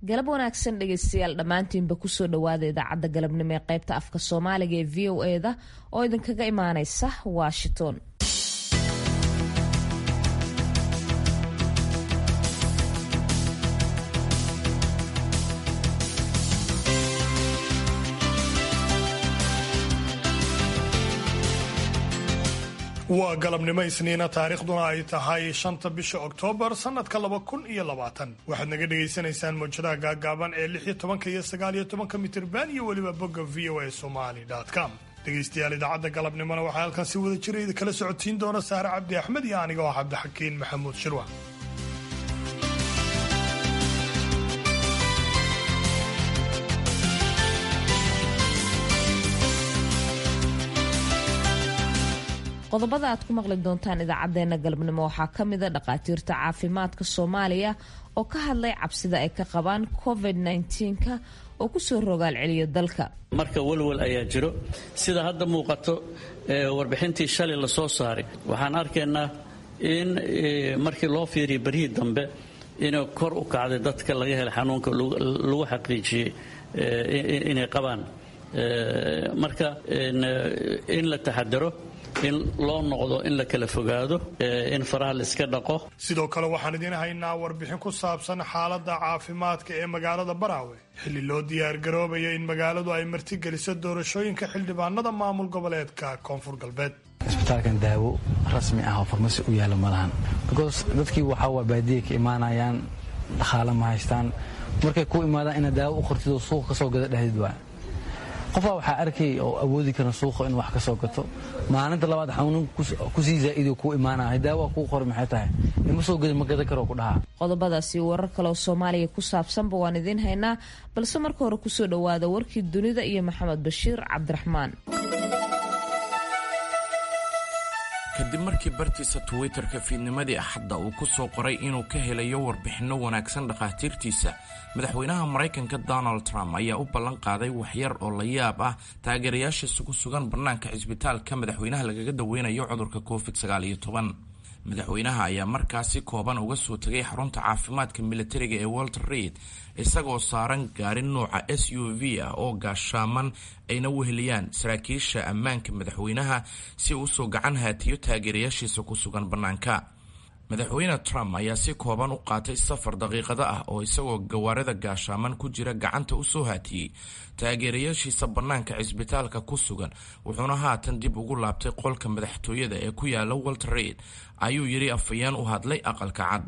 galab wanaagsan dhegaystayaal dhammaantiinba kusoo dhawaada idaacadda galabnimo ee qaybta afka soomaaliga ee VOA-da oo idinkaga imaaneysa Washington. waa galabnimo isniina taariikhduna ay tahay 5 bisha Oktoobar sanadka 2020 waxaad naga dhageysanaysaan mowjadaha gaagaaban ee 16 iyo 19 mitirban iyo waliba bogga voasomali.com dhegeystayaal idaacadda galabnimona waxaa halkan si wada jira idin kala socotiin doona Saare Cabdi Axmed iyo aniga oo Cabdixakiin Maxamuud Shirwa. qodobada aad ku maqli doontaan idaacadeena galabnimo waxaa ka mid ah dhaqaatiirta caafimaadka Soomaaliya oo ka hadlay cabsida ay ka qabaan COVID-19ka oo ku soo rogaal celiyo dalka. marka walwal ayaa jiro sida hadda muuqato warbixintii shalay la soo saaray waxaan arkaynaa in markii loo fiiriyo barihii dambe inuu kor u kacday dadka laga helay xanuunka lagu xaqiijiyay inay qabaan marka in la taxadaro in loo noqdo in la kala fogaado in faraha la iska dhaqo. sidoo kale waxaan idin haynaa warbixin ku saabsan xaaladda caafimaadka ee magaalada Baraawe xilli loo diyaar garoobaya in magaaladu ay martigeliso doorashooyinka xildhibaanada maamul goboleedka Koonfur Galbeed. isbitaalkan daawo rasmi ah oo farmasi u yaala malahan because dadkii waxa waa baadiye ka imaanayaan dhaqaale ma haystaan markay ku imaadaan in daawo u qortido suuq ka soo gada dhahdid waa qof waxa arkay oo awoodi kara suuqa in wax ka soo gato maalinta labaad xanuun ku sii zaaido ku imaanaa daawo ku qor maxay tahay in soo gadi ma gada karo ku dhaha. qodobadaasi warar kale oo Soomaaliya ku saabsan baan idin haynaa balse marka hore ku soo dhawaada warkii dunida iyo Maxamed Bashiir Cabdiraxmaan. kadib markii bartiisa Twitter-ka fiidnimadii Axadda uu ku soo qoray inuu ka helayo warbixino wanaagsan dhaqaatiirtiisa, madaxweynaha Mareykanka Donald Trump ayaa u ballan qaaday waxyar oo la yaab ah taageerayaashiisa ku sugan bannaanka cisbitaalka madaxweynaha lagaga daweynayo cudurka COVID-19. madaxweynaha ayaa markaasi kooban uga soo tagay xarunta caafimaadka militariga ee Walter Reed isagoo saaran gaari nooca SUV ah oo gaashaaman ayna weheliyaan saraakiisha ammaanka madaxweynaha si uu soo gacan haatiyo taageerayaashiisa ku sugan bannaanka. madaxweyne Trump ayaa si kooban u qaatay safar daqiiqada ah oo isagoo gawaarida gaashaaman ku jira gacanta u soo haatiyay taageerayaashiisa bannaanka cisbitaalka ku sugan wuxuuna haatan dib ugu laabtay qolka madaxtooyada ee ku yaala Walter Reed ayuu yiri afayeen u hadlay aqalka cad.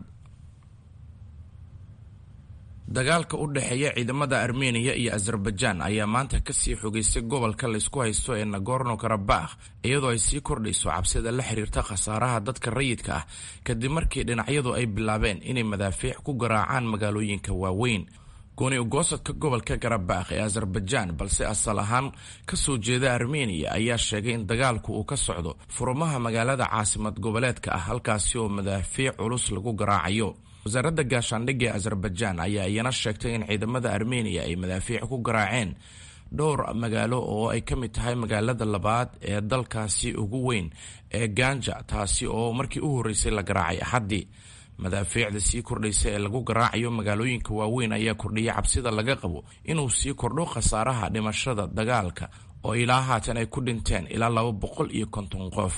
dagaalka u dhaxeeya ciidamada Armenia iyo Azerbaijan ayaa maanta ka sii xogeysay gobolka la isku haysto ee Nagorno-Karabakh iyadoo ay sii kordhayso cabsida la xiriirta khasaaraha dadka rayidka ah kadib markii dhinacyadu ay bilaabeen inay madaafiic ku garaacaan magaalooyinka waaweyn. gooni ugoosadka gobolka Karabakh ee Azerbaijan balse asal ahaan ka soo jeeda Armenia ayaa sheegay in dagaalku uu ka socdo furmaha magaalada caasimad goboleedka ah halkaasi oo madaafiic culus lagu garaacayo. wasaaradda gaashaandhigga ee Azerbaijan ayaa iyana sheegtay in ciidamada Armenia ay madaafiic ku garaaceen dhowr magaalo oo ay ka mid tahay magaalada labaad ee dalkaasi ugu weyn ee Ganja taasi oo markii u horeysay la garaacay Axaddii. madaafiicda sii kordhaysa ee lagu garaacayo magaalooyinka waaweyn ayaa kordhiyay cabsida laga qabo inuu sii kordho khasaaraha dhimashada dagaalka oo ilaa haatan ay ku dhinteen ilaa 250 qof.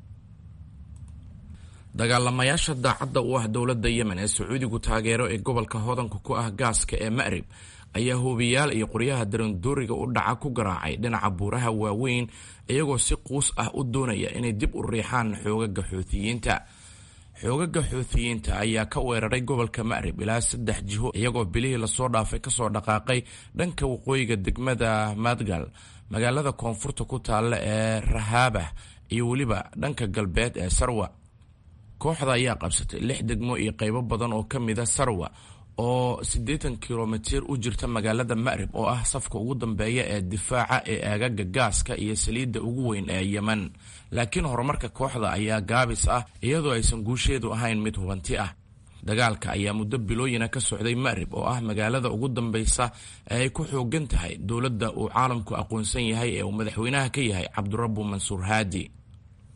dagaalamayaasha daacadda u ah dowladda Yemen ee Sacuudigu taageero ee gobolka hodanka ku ah gaaska ee Ma'rib ayaa hoobiyaal iyo qoryaha darandooriga u dhaca ku garaacay dhinaca buuraha waaweyn iyagoo si quus ah u doonaya inay dib u riixaan xoogaga Xuuthiyiinta. xoogaga Xuuthiyiinta ayaa ka weeraray gobolka Ma'rib ilaa 3 jiho iyagoo bilihii la soo dhaafay ka soo dhaqaaqay dhanka waqooyiga degmada Madgal, magaalada koonfurta ku taalla ee Rahabah iyo waliba dhanka galbeed ee Sarwa. kooxda ayaa qabsatay 6 degmo iyo qaybo badan oo ka mid ah Sarwa oo 80 kilomitir u jirta magaalada Ma'rib oo ah safka ugu dambeeya ee difaaca ee aagaga gaaska iyo saliidda ugu weyn ee Yemen. laakiin horumarka kooxda ayaa gaabis ah iyadoo aysan guusheedu ahayn mid hubanti ah. dagaalka ayaa muddo bilooyina ka socday Ma'rib oo ah magaalada ugu dambeysa ee ay ku xoogan tahay dowladda uu caalamku aqoonsan yahay ee uu madaxweynaha ka yahay Cabdirabbu Mansuur Haadi.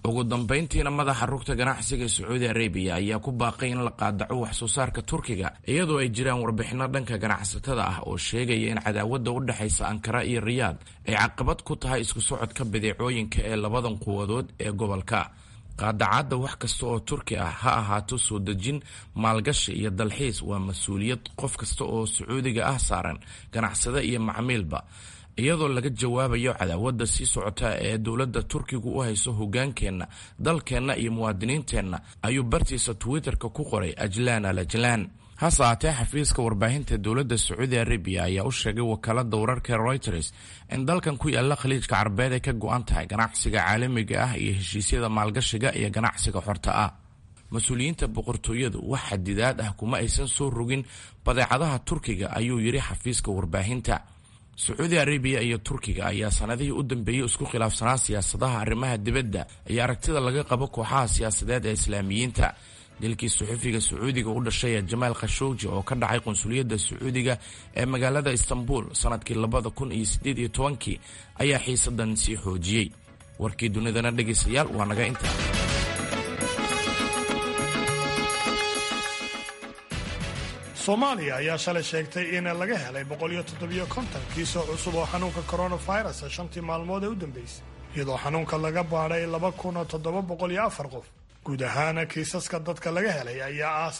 ugu dambayntiina madaxa rugta ganacsiga ee Sacuudi Arabia ayaa ku baaqay in la qaadaco wax soo saarka Turkiga iyadoo ay jiraan warbixino dhanka ganacsatada ah oo sheegaya in cadaawadda u dhaxaysa Ankara iyo Riyadh ay caqabad ku tahay isku socodka badeecooyinka ee labadan quwadood ee gobolka. qaadacada wax kasta oo Turki ah ha ahaato soo dejin, maalgashi iyo dalxiis waa mas'uuliyad qof kasta oo Sacuudiga ah saaran, ganacsade iyo macmiilba, iyadoo laga jawaabayo cadaawadda sii socota ee dowladda Turkigu u hayso hogaankeenna, dalkeenna iyo muwaadiniinteenna, ayuu bartiisa Twitterka ku qoray Ajlaan al-Ajlaan. hase haatee xafiiska warbaahinta dowladda Sacuudi Arabia ayaa u sheegay wakaalada wararka Reuters in dalkan ku yaala khaliijka Carbeed ay ka go'an tahay ganacsiga caalamiga ah iyo heshiisyada maalgashiga iyo ganacsiga xorta ah. mas-uuliyiinta boqortooyadu wax xadidaad ah kuma aysan soo rogin badeecadaha Turkiga, ayuu yiri xafiiska warbaahinta. Sacuudi Arabia iyo Turkiga ayaa sanadihii u dambeeyay isku khilaafsanaa siyaasadaha arrimaha dibadda iyo aragtida laga qabo kooxaha siyaasadeed ee Islaamiyiinta. dilkii suxufiga Sacuudiga u dhashay Jamaal Khashoggi oo ka dhacay qunsuliyadda Sacuudiga ee magaalada Istanbul sanadkii 2018 ayaa xiisadan sii xoojiyay. warkii dunidana dhageystayaal waa naga intaa. Soomaaliya ayaa shalay sheegtay in laga helay 157 kiis oo cusub oo xanuunka coronavirus shantii maalmood ee u dambeysay, iyadoo xanuunka laga baadhay 2704 qof. guud ahaan kiisaska dadka laga helay ayaa ah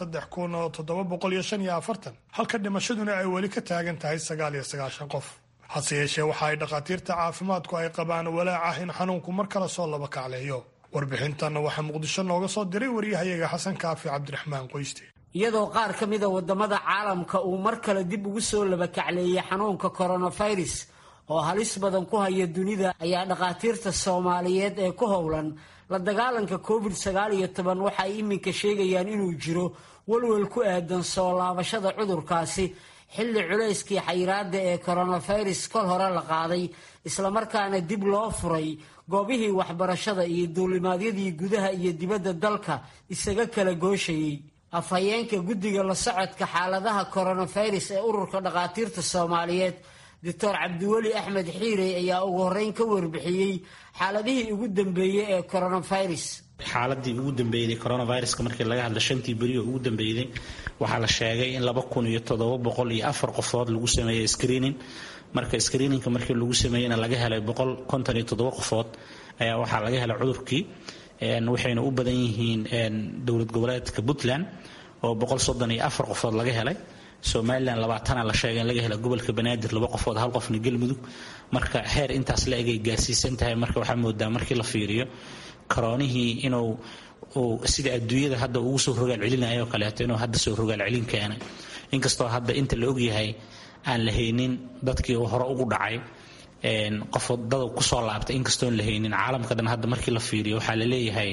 3745, halka dhimashaduna ay weli ka taagan tahay 99 qof. hase yeeshee waxa ay dhakhaatiirta caafimaadku ay qabaan walaac ah in xanuunku mar kale soo laba kacleeyo. warbixintanna waxaa Muqdisho nooga soo diray wariyahayaga Xasan Kaafi Cabdiraxmaan Qoyste. iyadoo qaar ka mid a wadamada caalamka uu mar kale dib ugu soo laba kacleeyay xanuunka coronavirus oo halis badan ku haya dunida, ayaa dhakhaatiirta Soomaaliyeed ee ku howlan la dagaalanka COVID-19 waxa ay iminka sheegayaan inuu jiro walwal ku aadan soo laabashada cudurkaasi xilli culayskii xayiraada ee coronavirus kol hore la qaaday, isla markaana dib loo furay goobihii waxbarashada iyo duulimaadyadii gudaha iyo dibadda dalka isaga kala gooshayay. afhayeenka guddiga la socodka xaaladaha coronavirus ee ururka dhakhaatiirta Soomaaliyeed Dr. Cabdiweli Axmed Xiirey ayaa ugu horeyn ka warbixiyay xaaladihii ugu dambeeyay ee coronavirus. xaaladii ugu dambeeyay coronavirus-ka markii laga hadlo shantii bari oo ugu dambeeyay waxaa la sheegay in 2704 qofood lagu sameeyay screening. marka screeningka markii lagu sameeyayna laga helay 157 qofood ayaa waxaa laga helay cudurkii, waxayna u badan yihiin dowlad goboleedka Puntland oo 134 qofood laga helay. Somaliland 20 la sheegay in laga helay gobolka Banaadir 2 qofood, 1 qofna Galmudug. marka heer intaas la egay gaarsiisan tahay. marka waxaa moodaa markii la fiiriyo koronihii inuu sida adduunyada hadda ugu soo rogaal celinayo kaleeto inuu hadda soo rogaal celin keenay, inkastoo hadda inta la og yahay aan la haynin dadkii hore ugu dhacay qof dad ku soo laabtay, inkastoo la haynin caalamka dhan. hadda markii la fiiriyo waxaa la leeyahay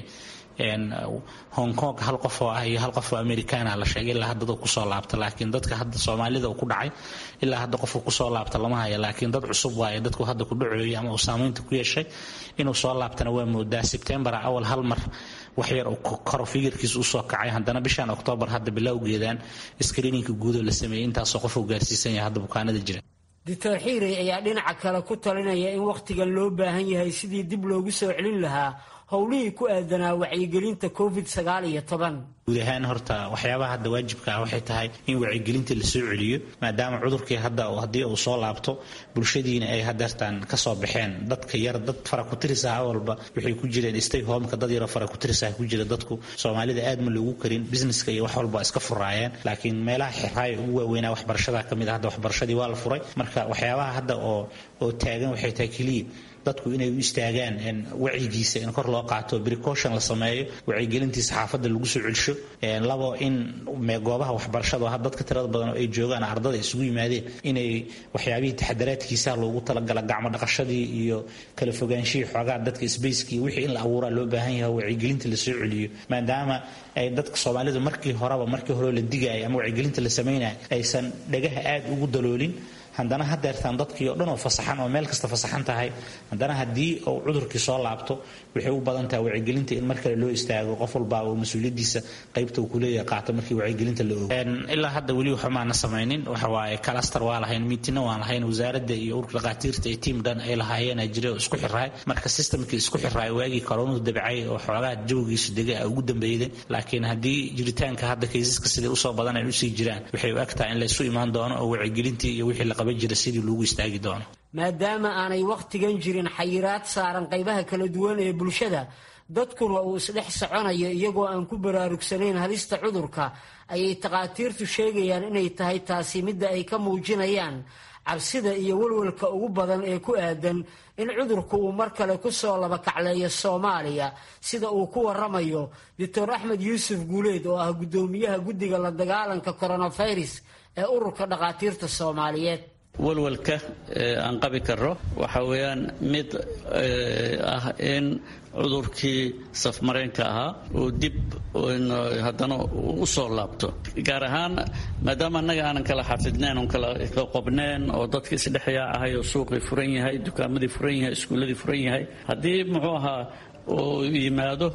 Hong Kong 1 qof oo ah iyo 1 qof oo Amerikaan ah la sheegay ilaa hadda ku soo laabta, laakiin dadka hadda Soomaalida ku dhacay ilaa hadda qof ku soo laabta lama hayo, laakiin dad cusub waaye dadku hadda ku dhaceeyay ama saameynta ku yeeshay inuu soo laabtana waa moodaa September awal hal mar wax yar oo koro figurkiisu soo kacay. haddana bishan October hadda bilowgeedaan screening guud oo la sameeyay intaas qof oo gaarsiisan yahay hadda bukaanada jira. Dr. Xiirey ayaa dhinaca kale ku talinaya in waqtigan loo baahan yahay sidii dib loogu soo celin lahaa howlihii ku aadanaa wacyigelinta COVID-19. guud ahaan horta waxyaabaha hadda waajibka ah waxay tahay in wacyigelinta la soo celiyo, maadaama cudurkii hadda haddii uu soo laabto bulshadiina ay hadeertaan ka soo baxeen. dadka yar dad fara ku tirisa walba waxay ku jireen stay home-ka, dad yar fara ku tirisa ku jira. dadku Soomaalida aad ma loogu karin businesska iyo wax walba iska furaayeen, laakiin meelaha xiraay ugu waaweyn waxbarashada kamid ah hadda waxbarashadii waa la furay. marka waxyaabaha hadda oo taagan waxay tahay kaliya dadku inay u istaagaan wacyigiisa in kor loo qaato, precaution la sameeyo, wacyigelintiisa xaafadda lagu soo celsho. labo in goobaha waxbarashada hadda dadka tirada badan oo ay joogaan ardada isugu yimaadeen inay waxyaabihii taxadaraadkiisa loogu talagala gacmo dhaqashadii iyo kala fogaanshihii xoogaa dadka spacekii wixii in la abuuraa loo baahan yahay wacyigelinta la soo celiyo, maadaama ay dadka Soomaalida markii hore la digay ama wacyigelinta la sameeyay aysan dhagaha aad ugu daloolin. haddana hadeertaan dadkii oo dhan oo fasaxan oo meel kasta fasaxan tahay haddana haddii uu cudurkii soo laabto waxay u badan tahay wacyigelinta in mar kale loo istaago qof walba oo mas-uuliyadiisa qaybta uu ku leeyahay qaato markii wacyigelinta la ogo ilaa hadda weli waxa maana samaynin waxa waaye cluster waa lahayn miitina waan lahayn wasaaradda iyo ururka dhaqaatiirta iyo tiim dhan ay lahaayeen jira oo isku xiraay marka systemkii isku xiraay waagii koronuhu dabcay oo xoolaha jawgiisu degay ugu dambeeyay laakiin haddii jiritaanka hadda kaysaska sida usoo badan ay usii jiraan waxay u egtahay in la isu imaan doono oo wacyigelintii iyo wixii la qaban jiray sidii loogu istaagi doono maadaama aanay wakhtigan jirin xayiraad saaran qaybaha kala duwan ee bulshada dadkuna uu isdhex soconayo iyagoo aan ku baraarugsanayn halista cudurka ayay takhaatiirtu sheegayaan inay tahay taasi midda ay ka muujinayaan cabsida iyo walwalka ugu badan ee ku aadan in cudurku uu mar kale ku soo laba kacleeyo Soomaaliya sida uu ku waramayo Dr. Axmed Yuusuf Guuleed oo ah gudoomiyaha guddiga la dagaalanka coronavirus ee ururka dhaqaatiirta Soomaaliyeed walwalka aan qabi karo waxa weeyaan mid ah in cudurkii safmareenka ahaa uu dib haddana u soo laabto gaar ahaan maadaama annaga aanan kala xafidnayn oon kala qobneen oo dadka isdhexyaa ahay oo suuqii furan yahay dukaamadii furan yahay iskuulladii furan yahay haddii muxuu ahaa oo yimaado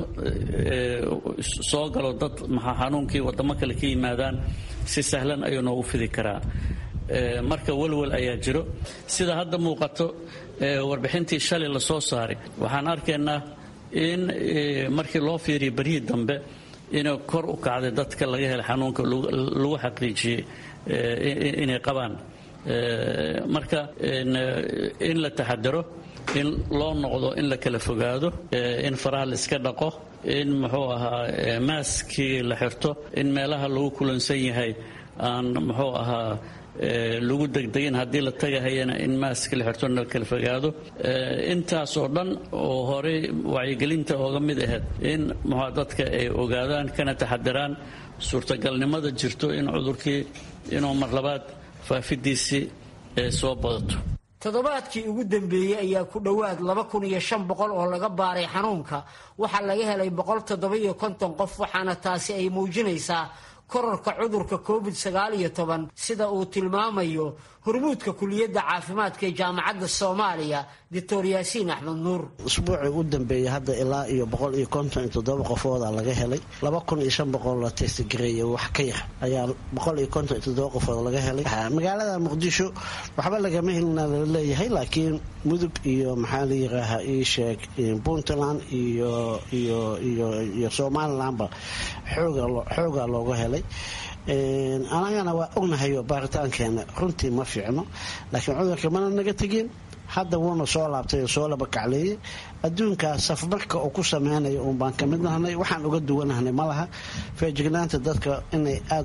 soo galo dad xanuunkii waddamo kale ka yimaadaan si sahlan ayuu noogu fidi karaa marka walwal ayaa jiro sida hadda muuqato warbixintii shalay la soo saaray waxaan arkaynaa in markii loo fiiriyo baryihii dambe inay kor u kacday dadka laga helay xanuunka lagu xaqiijiyey inay qabaan marka in la taxadaro in loo noqdo in la kala fogaado in faraha la iska dhaqo in muxuu ahaa maaskii la xirto in meelaha lagu kulansan yahay aan muxuu ahaa lagu degdegin haddii la tagahayana in maaska la xirto la kala fogaado intaas oo dhan oo horey wacyigelinta ooga mid ahayd in muxuu dadka ay ogaadaan kana taxadiraan suurtagalnimada jirto in cudurkii inuu mar labaad faafidiisii soo badato toddobaadkii ugu dambeeyey ayaa ku dhowaad 2500 oo laga baaray xanuunka waxaa laga helay 157 qof waxaana taasi ay muujinaysaa kororka cudurka COVID-19 sida uu tilmaamayo hormuudka kuliyadda caafimaadka ee jaamacadda Soomaaliya Dr. Yaasiin Axmed Nuur usbuucii u dambeeyay hadda ilaa iyo 157 qofood laga helay 2500 la test gareeyay wax ka yar ayaa 157 qofood laga helay magaalada Muqdisho waxba laga helna leeyahay laakiin mudug iyo maxaa la yiraahdaa ii sheeg Puntland iyo Somaliland xooga looga helay anagana waa ognahay baaritaankeena runtii ma fiicno laakiin cudurka mana naga tagin hadda wuuna soo laabtay soo laba kacleeyay adduunka safmarka oo ku sameeynaya oo baan kamid nahay waxaan uga duwanahay malaha feejignaanta dadka inay aad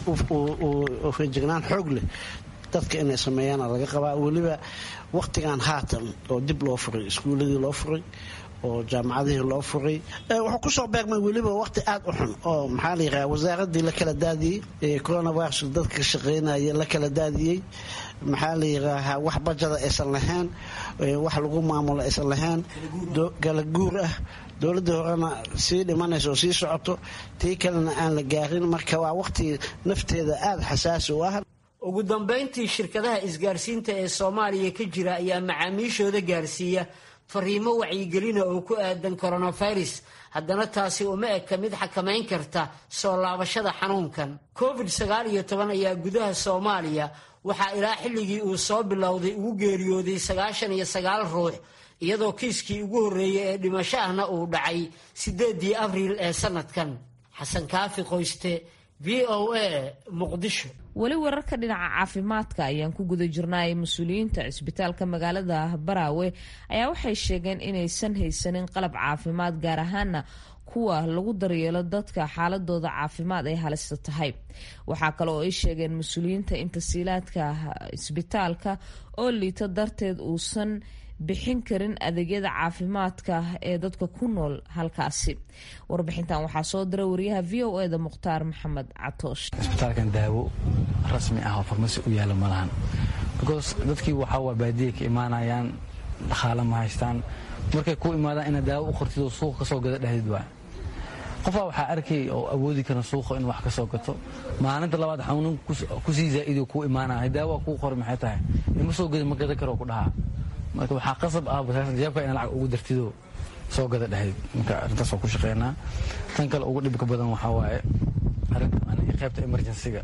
u feejignaan xoog leh dadka inay sameeyaan laga qabaa waliba waqtigan haatan oo dib loo furay iskuuladii loo furay oo jaamacadihii loo furay wuxuu ku soo beegmay waliba waqti aad u xun oo maxaa la yiraahdaa wasaaradii la kala daadiyay coronavirus dadka shaqeynaya la kala daadiyay maxaa la yiraahdaa wax bajada aysan lahayn wax lagu maamulo aysan lahayn kala guur ah dowladda horena sii dhimanayso sii socoto tii kalena aan la gaarin marka waa waqti nafteeda aad xasaasi u ah ugu dambeyntii shirkadaha isgaarsiinta ee Soomaaliya ka jira ayaa macaamiishooda gaarsiiya fariimo wacyigelin oo ku aadan coronavirus haddana taasi uma eka mid xakameyn karta soo laabashada xanuunkan COVID-19 ayaa gudaha Soomaaliya waxaa ilaa xilligii uu soo bilowday ugu geeriyooday 99 ruux iyadoo kiiskii ugu horeeyay ee dhimasho ahna uu dhacay 8 Abriil ee sanadkan xasan kaafi qoyste VOA Muqdisho weli wararka dhinaca caafimaadka ayaan ku guda jirnay mas'uuliyiinta cisbitaalka magaalada Baraawe ayaa waxay sheegeen inaysan haysanin qalab caafimaad gaar ahaana kuwa lagu daryeelo dadka xaaladooda caafimaad ay halista tahay waxaa kale oo ay sheegeen mas'uuliyiinta in tasiilaadka cisbitaalka oo liita darteed uusan bixin karin adeegyada caafimaadka ee dadka ku nool halkaasi warbixintan waxaa soo diray wariyaha VOA da Muqtaar Maxamed Catoosh isbitaalkan daawo rasmi ah oo farmasi u yaala malahan because dadkii waxa waa baadiye ka imaanayaan dhaqaale ma haystaan markay ku imaadaan in daawo u qortido suuq ka soo gada dhahdid waa qofaa waxaa arkay oo awoodi kara suuqa in wax ka soo gato maalinta labaad xanuun kusii zaa'ido ku imaanaya daawa kuu qori maxay tahay ima soo gadi ma gadan karo ku dhahaa marka waxaa qasab ah basaasan jeebka in lacag ugu dartido soo gada dhahayd marka arrintaas waa ku shaqeynaa tan kale ugu dhibka badan waxaa waaye qaybta emergency-ga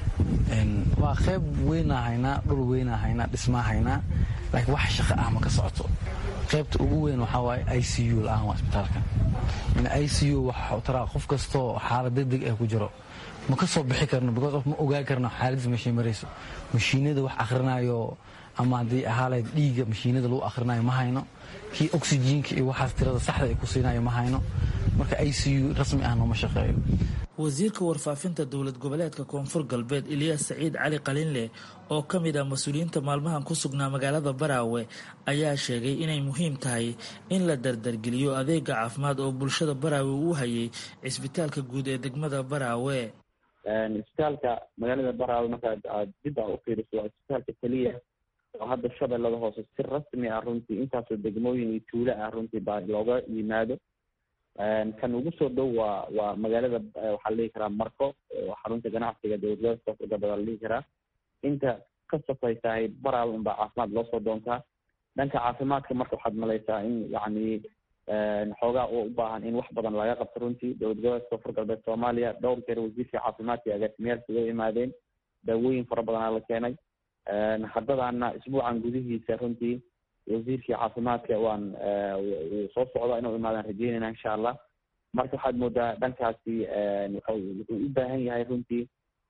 waa qayb weynaa haynaa dhul weynaa haynaa dhismaa haynaa laakiin wax shaqo ah ma ka socoto qaybta ugu weyn waxaa waaye ICU la-aan waa isbitaalka ICU waxa taraa qof kastoo xaalad degdeg ah ku jiro ma ka soo bixi karno because of ma ogaan karno xaaladdiisa meeshay marayso mashiinada wax akhrinayo ama haddii ahaaleed dhiigga mashiinada lagu akhrinayo ma hayno kii oxygenka iyo waxaas tirada saxda ay ku siinayo ma hayno marka ICU rasmi ah nooma shaqeeyo wasiirka warfaafinta dowlad goboleedka koonfur galbeed Ilyas Saciid Cali Qalinle oo ka mid ah mas-uuliyiinta maalmahan ku sugnaa magaalada Baraawe ayaa sheegay inay muhiim tahay in la dardargeliyo adeega caafimaad oo bulshada Baraawe uu hayay isbitaalka guud ee degmada Baraawe. Isbitaalka magaalada Baraawe marka dib u fiiriso isbitaalka kaliya oo hadda shabeellada hoose si rasmi ah runtii intaasoo degmooyin iyo tuulo ah runtii baa looga yimaado. kan ugu soo dhow waa magaalada waxaa la dhihi karaa Marko oo xarunta ganacsiga dowladda Koonfur Galbeed la dhihi karaa inta ka safaysahay Baraawe unbaa caafimaad loo soo doontaa dhanka caafimaadka marka waxaad malaysaa in yacni xoogaa oo u baahan in wax badan laga qabto runtii dowladda Koonfur Galbeed Soomaaliya dhowr jeer wasiirka caafimaadka agaasimayaasha uga yimaadeen daawooyin fara badan la keenay haddana isbuucan gudihiisa runtii wasiirkii caafimaadka waan soo socda inuu imaadaan rajeynayna insha Allah marka waxaad moodaa dhankaasi wuxuu u baahan yahay runtii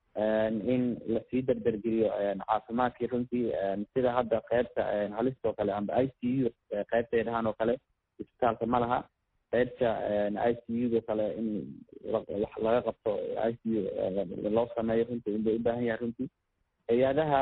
in la sii dardargeliyo caafimaadkii runtii sida hadda qaybta halista oo kale amba ICU qaybta dhahan oo kale isbitaalka ma laha qaybta ICU kale in laga qabto ICU loo sameeyo runtii inuu u baahan yahay runtii hay-adaha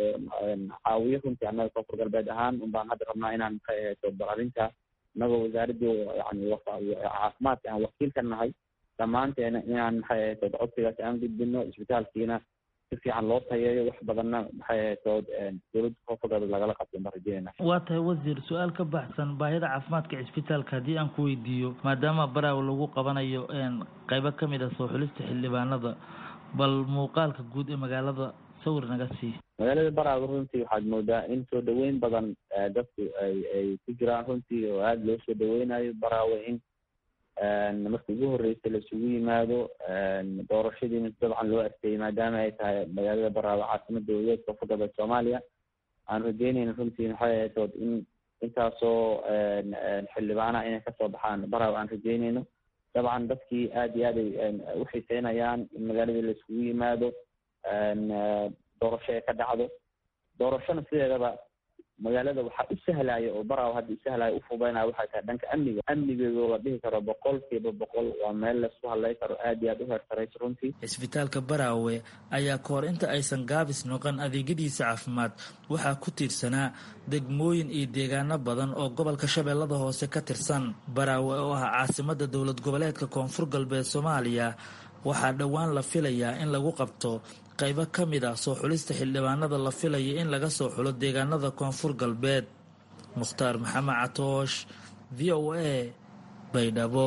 caawiyo runtii annaga Koonfur Galbeed ahaan unbaan hadda rabnaa inaan ka eegto bararinta inagoo wasaaradii yani caafimaadka aan wakiil ka nahay dhammaanteena inaan maxay ahayd codsigaas aan gudbino isbitaalkiina si fiican loo tayeeyo wax badanna maxay ahayd dowladda Koonfur Galbeed lagala qabto baan rajeynaa. waa tahay wasiir su-aal ka baxsan baahida caafimaadka isbitaalka haddii aan ku weydiiyo maadaama Baraawe lagu qabanayo qaybo ka mid ah soo xulista xildhibaanada bal muuqaalka guud ee magaalada sawir naga sii. magaalada Baraawe runtii waxaad moodaa in soo dhaweyn badan dadku ay ku jiraan runtii oo aada loo soo dhaweynayo Baraawe in markii ugu horreysay la isugu yimaado doorashadiina dabcan loo adkeeyey maadaama ay tahay magaalada Baraawe caasimada dowladda Koonfur Galbeed Soomaaliya aan rajeynayna runtii maxay ahayd in intaasoo xildhibaana inay kasoo baxaan Baraawe aan rajeynayno dabcan dadkii aada iyo aad u xiiseynayaan in magaaladii la isugu yimaado doorasho ay ka dhacdo doorashona sideedaba magaalada waxaa u sahlaya oo Baraawe hadda u sahlaya u fududeynaya waxay tahay dhanka amnigeedu la dhihi karo 100% waa meel la isku halay karo aad iyo aad u heertarayso runtii. Isbitaalka Baraawe ayaa kahor inta aysan gaabis noqon adeegyadiisa caafimaad waxaa ku tiirsanaa degmooyin iyo deegaano badan oo gobolka Shabeellada Hoose ka tirsan. Baraawe oo ah caasimada dowlad goboleedka Koonfur Galbeed Soomaaliya waxaa dhowaan la filayaa in lagu qabto qaybo ka mid ah soo xulista xildhibaanada la filaya in laga soo xulo deegaanada Koonfur Galbeed. Mukhtaar Maxamed Catoosh, VOA, Baydhabo.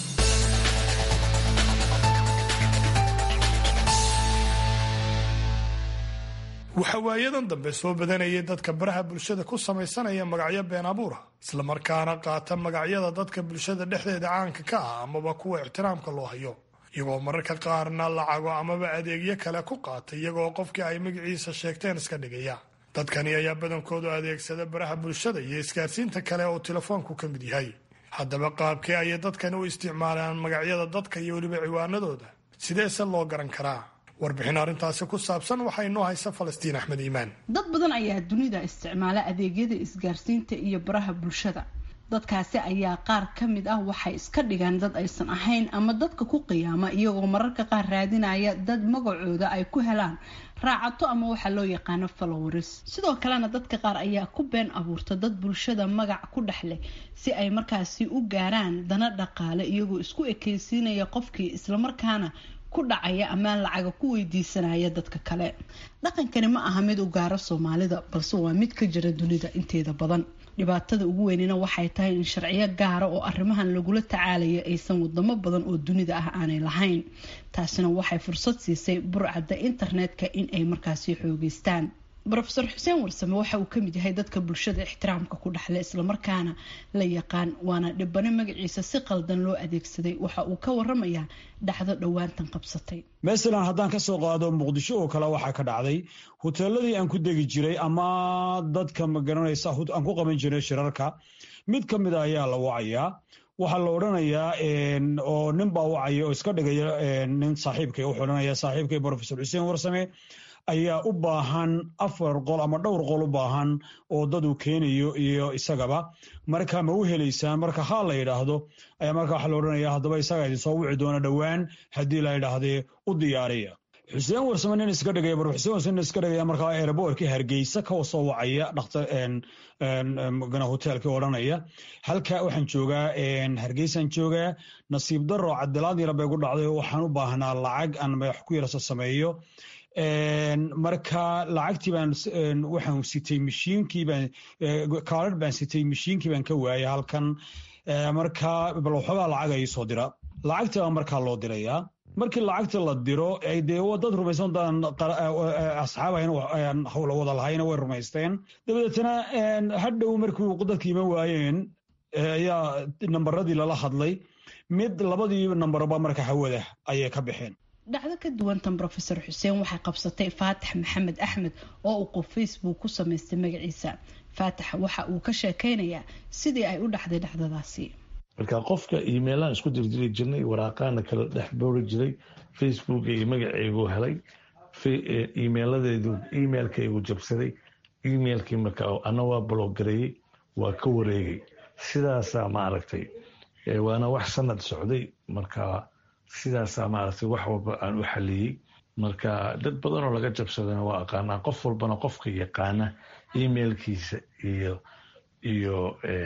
waxaa waayadan dambe soo badanayay dadka baraha bulshada ku samaysanaya magacyo been abuura islamarkaana qaata magacyada dadka bulshada dhexdeeda caanka ka ah amaba kuwa ixtiraamka loo hayo iyagoo mararka qaarna lacago amaba adeegyo kale ku qaata iyagoo qofkii ay magaciisa sheegteen iska dhigaya. dadkani ayaa badankoodu adeegsada baraha bulshada iyo isgaarsiinta kale oo telefoonku ka mid yahay. haddaba qaabkee ayay dadkani u isticmaalaan magacyada dadka iyo weliba ciwaanadooda sideese loo garan karaa? warbixin arrintaasi ku saabsan waxaa inoo haysa Falastiin Axmed Iimaan. dad badan ayaa dunida isticmaala adeegyada isgaarsiinta iyo baraha bulshada. dadkaasi ayaa qaar ka mid ah waxay iska dhigaan dad aysan ahayn ama dadka ku qiyaama iyagoo mararka qaar raadinaya dad magacooda ay ku helaan raacato ama waxa loo yaqaano followers. sidoo kalena dadka qaar ayaa ku been abuurta dad bulshada magac ku dhexleh si ay markaasi u gaaraan dana dhaqaale iyagoo isku ekeysiinaya qofkii isla markaana ku dhacaya ama lacaga ku weydiisanaya dadka kale. dhaqankani ma aha mid u gaara Soomaalida balse waa mid ka jira dunida inteeda badan. dhibaatada ugu weynina waxay tahay in sharciyo gaara oo arrimahan lagula tacaalayo aysan wadamo badan oo dunida ah aanay lahayn. taasina waxay fursad siisay burcadda internetka in ay markaasi xoogeystaan. Professor Xuseen Warsame waxa uu ka mid yahay dadka bulshada ixtiraamka ku dhaxlay isla markaana la yaqaan waana dhibane magaciisa si qaldan loo adeegsaday. waxa uu ka waramayaa dhacdo dhawaantan qabsatay. Mesela haddaan ka soo qaado Muqdisho oo kale waxa ka dhacday hoteeladii aan ku degi jiray ama dadka ma garanaysa aan ku qaban jiray shirarka mid ka mid ah ayaa la wacayaa waxa la oranayaa oo nin baa wacaya oo iska dhigaya nin saaxiibkay u xoranaya saaxiibkay Professor Xuseen Warsame ayaa u baahan 4 qol ama dhowr qol u baahan oo dad uu keenayo iyo isagaba marka ma u helaysaan marka ha la yiraahdo ayaa marka waxa la oranayaa hadaba isaga idin soo wici doona dhawaan hadii la yiraahdo u diyaariya. Xuseen Warsame nin iska dhigay Professor Xuseen iska dhigay marka airportka Hargeysa ka soo wacaya dhaqtar gana hotelka oranaya halka waxaan joogaa Hargeysan joogaa nasiib daro cadaalad yar bay ku dhacday waxaan u baahnaa lacag aan wax ku yarso sameeyo marka lacagtii baan waxaan sitay mashiinkii baan card baan sitay mashiinkii baan ka waayay halkan marka bal waxba lacag ay soo dira lacagta marka loo dirayaa markii lacagta la diro ay dad rumaysan daan asxaabayn hawlo wada lahayn way rumaysteen dabadeetana hadhow markii dadkii ma waayeen ayaa nambaradii lala hadlay mid labadii nambarba marka hawada ayay ka bixeen. dhacdo ka duwan tan Professor Xuseen waxay qabsatay Faatax Maxamed Axmed oo uu qof Facebook ku sameystay magaciisa. Faatax waxa uu ka sheekeynayaa sidii ay u dhaxday dhacdadaasi. marka qofka email-aan isku dirjiri jirnay waraaqaana kala dhex boori jiray Facebook iyo magacaygu helay emailkaygu jabsaday emailkii marka ana waa block gareeyay waa ka wareegay sidaasaa maaragtay waana wax sanad socday marka sidaasaa maaragtay wax walba aan u xaliyey marka dad badan oo laga jabsadana waa aqaanaa qof walbana qofka yaqaana emailkiisa iyo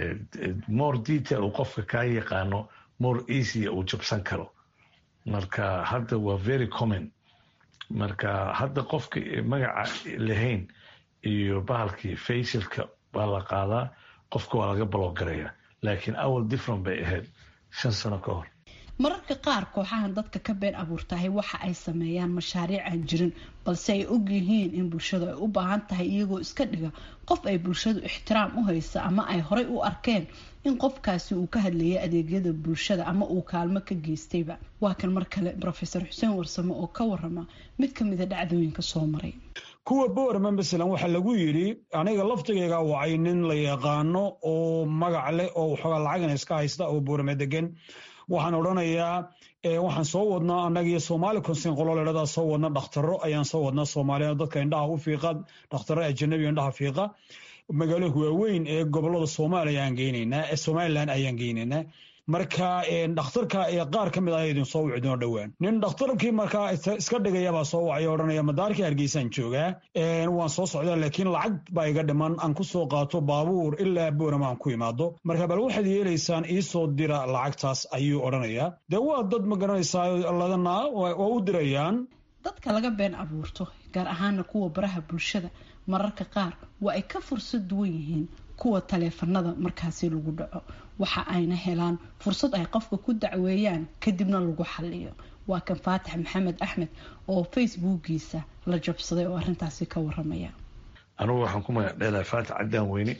more detail uu qofka kaa yaqaano more easy uu jabsan karo marka hadda waa very common marka hadda qofka magaca lahayn iyo bahalkii facialka baa la qaadaa qofka waa laga block gareeyaa laakiin awal different bay ahayd 5 sano ka hor. mararka qaar kooxahan dadka ka been abuurtahay waxa ay sameeyaan mashaariic aan jirin balse ay og yihiin in bulshadu ay u baahan tahay iyagoo iska dhiga qof ay bulshadu ixtiraam u hayso ama ay horey u arkeen in qofkaasi uu ka hadlayay adeegyada bulshada ama uu kaalmo ka geystayba. waa kan mar kale Professor Xuseen Warsame oo ka warama mid ka mid ah dhacdooyinka soo maray. kuwa boorama mesela waxa lagu yiri aniga laftigayga wacay nin la yaqaano oo magac leh oo xoga lacag iska haysta oo boorama degan waxaan oranayaa waxaan soo wadnaa annaga Soomaali konsin qololeeda soo wadna dhaqtaro ayaan soo wadnaa Soomaaliya dadka indhaha u fiiqa dhaqtaro ajnabi indhaha fiiqa magaalada waaweyn ee gobolada Soomaaliya aan geynaynaa Somaliland ayaan geynaynaa marka dhakhtarka ee qaar kamid ah idin soo wicdo dhawaan nin dhakhtarkii marka iska dhigayaba soo wacay oranaya madaarka Hargeysan jooga waan soo socdaa laakiin lacag baa iga dhiman aan ku soo qaato baabuur ilaa Boorama aan ku imaado marka bal waxaad yeelaysaan ii soo dira lacagtaas ayuu oranaya waa dad ma garanaysaa ladana waa u dirayaan dadka laga been abuurto gaar ahaan kuwa baraha bulshada mararka qaar waa ay ka fursad duwan yihiin kuwa taleefanada markaasi lagu dhaco waxa ayna helaan fursad ay qofka ku dacweeyaan kadibna lagu xalliyo. waa kan Faatax Maxamed Axmed oo Facebookiisa la jabsaday oo arintaasi ka waramaya. anigu waxaan ku magac dheelaa Faatax Cadaan Weyne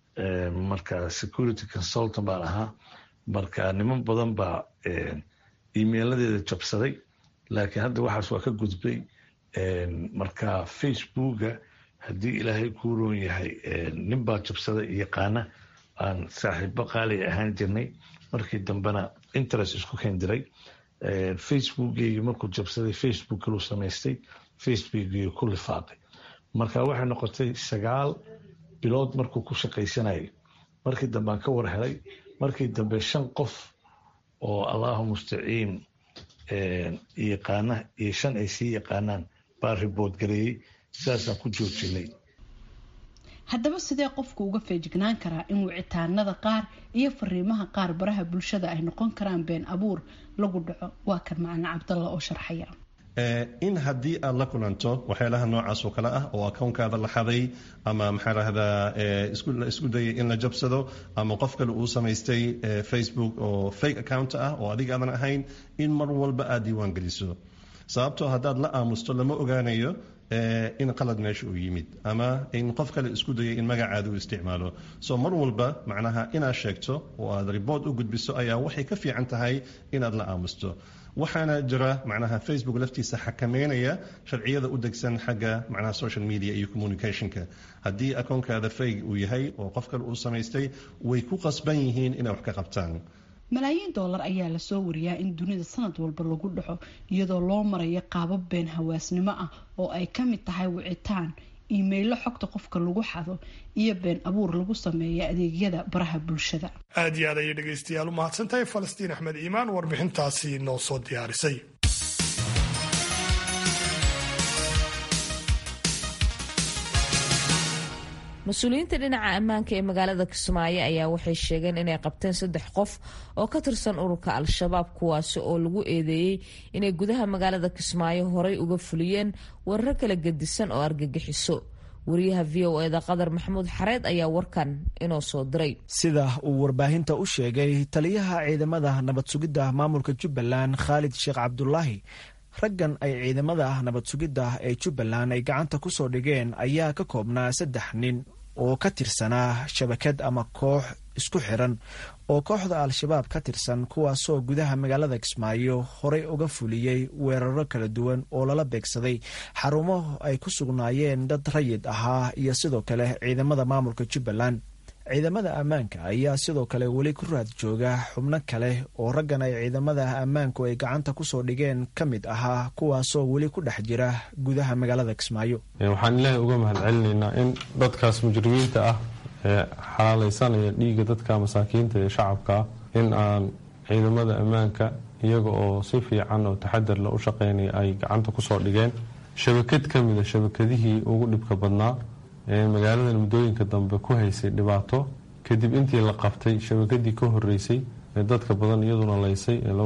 marka security consultant baan ahaa marka niman badan baa email-adeeda jabsaday laakiin hadda waxaas waa ka gudbay marka Facebooka haddii ilaahay ku roon yahay nin baa jabsaday yaqaana aan saaxiibo qaali ahaan jirnay markii dambena interest isku keendiray Facebookgii markuu jabsaday Facebook lu samaystay Facebookgii ku lifaaqay marka waxay noqotay 9 bilood markuu ku shaqaysanayay markii dambe aan ka war helay markii dambe 5 qof oo Allahu mustaciin yaqaana iyo 5 ay si yaqaanaan baa report gareeyay sidaasaan ku joojinay. haddaba sidee qofku uga feejignaan karaa in wicitaanada qaar iyo fariimaha qaar baraha bulshada ay noqon karaan been abuur lagu dhaco? waa kan macna Cabdalla oo sharxaya. in haddii aad la kulanto waxyaalaha noocaas oo kale ah oo akownkaada la xaday ama maxaa lahdaa isku dayay in la jabsado ama qof kale uu samaystay Facebook oo fake account ah oo adiga aadan ahayn in mar walba aad diiwaan geliso sababtoo haddaad la aamusto lama ogaanayo in qalad meesha uu yimid ama in qof kale isku dayay in magacaada uu isticmaalo soo mar walba macnaha inaad sheegto oo aad report u gudbiso ayaa waxay ka fiican tahay inaad la aamusto waxaana jira macnaha Facebook laftiisa xakameynaya sharciyada u degsan xagga macnaha social media iyo communicationka haddii akoonkaada fake uu yahay oo qof kale uu samaystay way ku qasban yihiin inay wax ka qabtaan malaayiin dollar ayaa lasoo wariyaa in dunida sanad walba lagu dhaco iyadoo loo marayo qaabab been hawaasnimo ah oo ay ka mid tahay wicitaan iimaylo xogta qofka lagu xado iyo been abuur lagu sameeya adeegyada baraha bulshada aad iyo aad ayay dhegaystayaal u mahadsantahay Falastiin Axmed Iimaan warbixintaasi noo soo diyaarisay. mas-uuliyiinta dhinaca ammaanka ee magaalada Kismaayo ayaa waxay sheegeen inay qabteen 3 qof oo ka tirsan ururka Al-Shabaab kuwaasi oo lagu eedeeyay inay gudaha magaalada Kismaayo horay uga fuliyeen warar kala gedisan oo argagixiso. wariyaha VOA-da Qadar Maxamuud Xareed ayaa warkan inoo soo diray. sida uu warbaahinta u sheegay taliyaha ciidamada nabad sugidda maamulka Jubbaland Khalid Sheekh Cabdullaahi raggan ay ciidamada nabad sugidda ee Jubbaland ay gacanta ku soo dhigeen ayaa ka koobnaa 3 nin oo ka tirsanaa shabakad ama koox isku xiran oo kooxda Al-Shabaab ka tirsan kuwaasoo gudaha magaalada Kismaayo horay uga fuliyay weeraro kala duwan oo lala beegsaday xarumo ay ku sugnaayeen dad rayid ahaa iyo sidoo kale ciidamada maamulka Jubbaland. ciidamada ammaanka ayaa sidoo kale weli ku raad jooga xubno kale oo raggan ay ciidamada ammaanku ay gacanta ku soo dhigeen ka mid ahaa kuwaasoo weli ku dhex jira gudaha magaalada Kismaayo. waxaan ilaahay uga mahadcelinaynaa in dadkaas mujrimiinta ah ee xalaalaysanaya dhiigga dadka masaakiinta ee shacabka in aan ciidamada ammaanka iyaga oo si fiican oo taxadar leh u shaqeynaya ay gacanta ku soo dhigeen shabakad ka mid ah shabakadihii ugu dhibka badnaa magaaladan muddooyinka dambe ku haysay dhibaato kadib intii la qabtay shabakadii ka horeysay ee dadka badan iyaduna laysay ee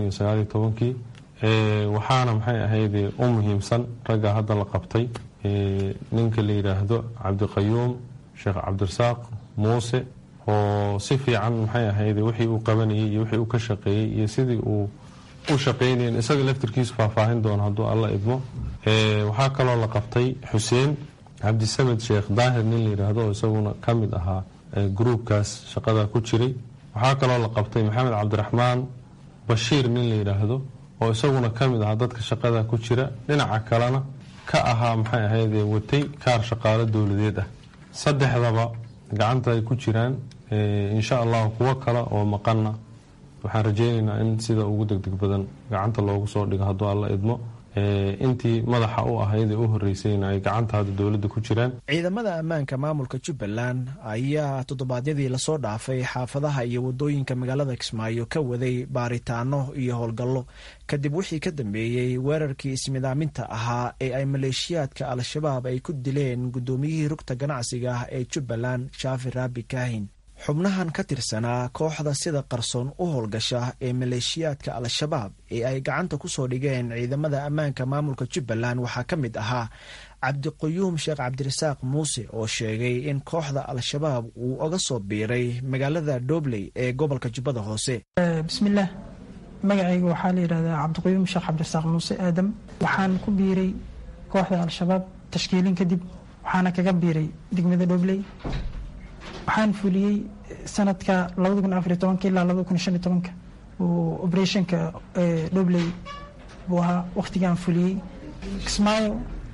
2019 waxaana maxay ahayd u muhiimsan ragga hadda la qabtay ninka la yiraahdo Cabdiqayuum Sheekh Cabdirasaaq Muuse oo si fiican maxay ahayd wixii uu qabanayay iyo wixii uu ka shaqeeyay iyo sidii uu u shaqeynayay isaga laftirkiisu faahfaahin doona hadduu alla idmo waxaa kaloo la qabtay Xuseen Cabdisamed Sheekh Daahir nin la yiraahdo oo isaguna ka mid ahaa groupkaas shaqada ku jiray waxaa kaloo la qabtay Maxamed Cabdiraxmaan Bashiir nin la yiraahdo oo isaguna ka mid ahaa dadka shaqada ku jira dhinaca kalena ka ahaa maxay ahayd watay kaar shaqaale dawladeed ah saddexdaba gacanta ay ku jiraan insha Allah kuwa kale oo maqana waxaan rajaynaynaa in sida ugu degdeg badan gacanta loogu soo dhigo hadduu alla idmo intii madaxa u ahayd u horeysayna ay gacantaada dawladda ku jiraan. ciidamada ammaanka maamulka Jubbaland ayaa toddobaadyadii lasoo dhaafay xaafadaha iyo wadooyinka magaalada Kismaayo ka waday baaritaano iyo howlgallo kadib wixii ka dambeeyay weerarkii ismidaaminta ahaa ee ay maleeshiyaadka Al-Shabaab ay ku dileen gudoomiyihii rugta ganacsiga ee Jubbaland Shaafi Raabi Kaahin. xubnahan ka tirsanaa kooxda sida qarsoon u howlgasha ee maleeshiyaadka Al-Shabaab ee ay gacanta ku soo dhigeen ciidamada ammaanka maamulka Jubbaland waxaa ka mid ahaa Cabdiqayuum Sheekh Cabdirasaaq Muuse oo sheegay in kooxda Al-Shabaab uu uga soo biiray magaalada Dobley ee gobolka Jubbada Hoose. bismillaah magacayga waxaa la yiraahdaa Cabdiqayuum Sheekh Cabdirasaaq Muuse Aadam waxaan ku biiray kooxda Al-Shabaab tashkiilin kadib waxaana kaga biiray degmada Dobley waxaan fuliyay sanadka 2014 ilaa 2015 oo operationka Dobley buu ahaa waqtigaan fuliyay Kismaayo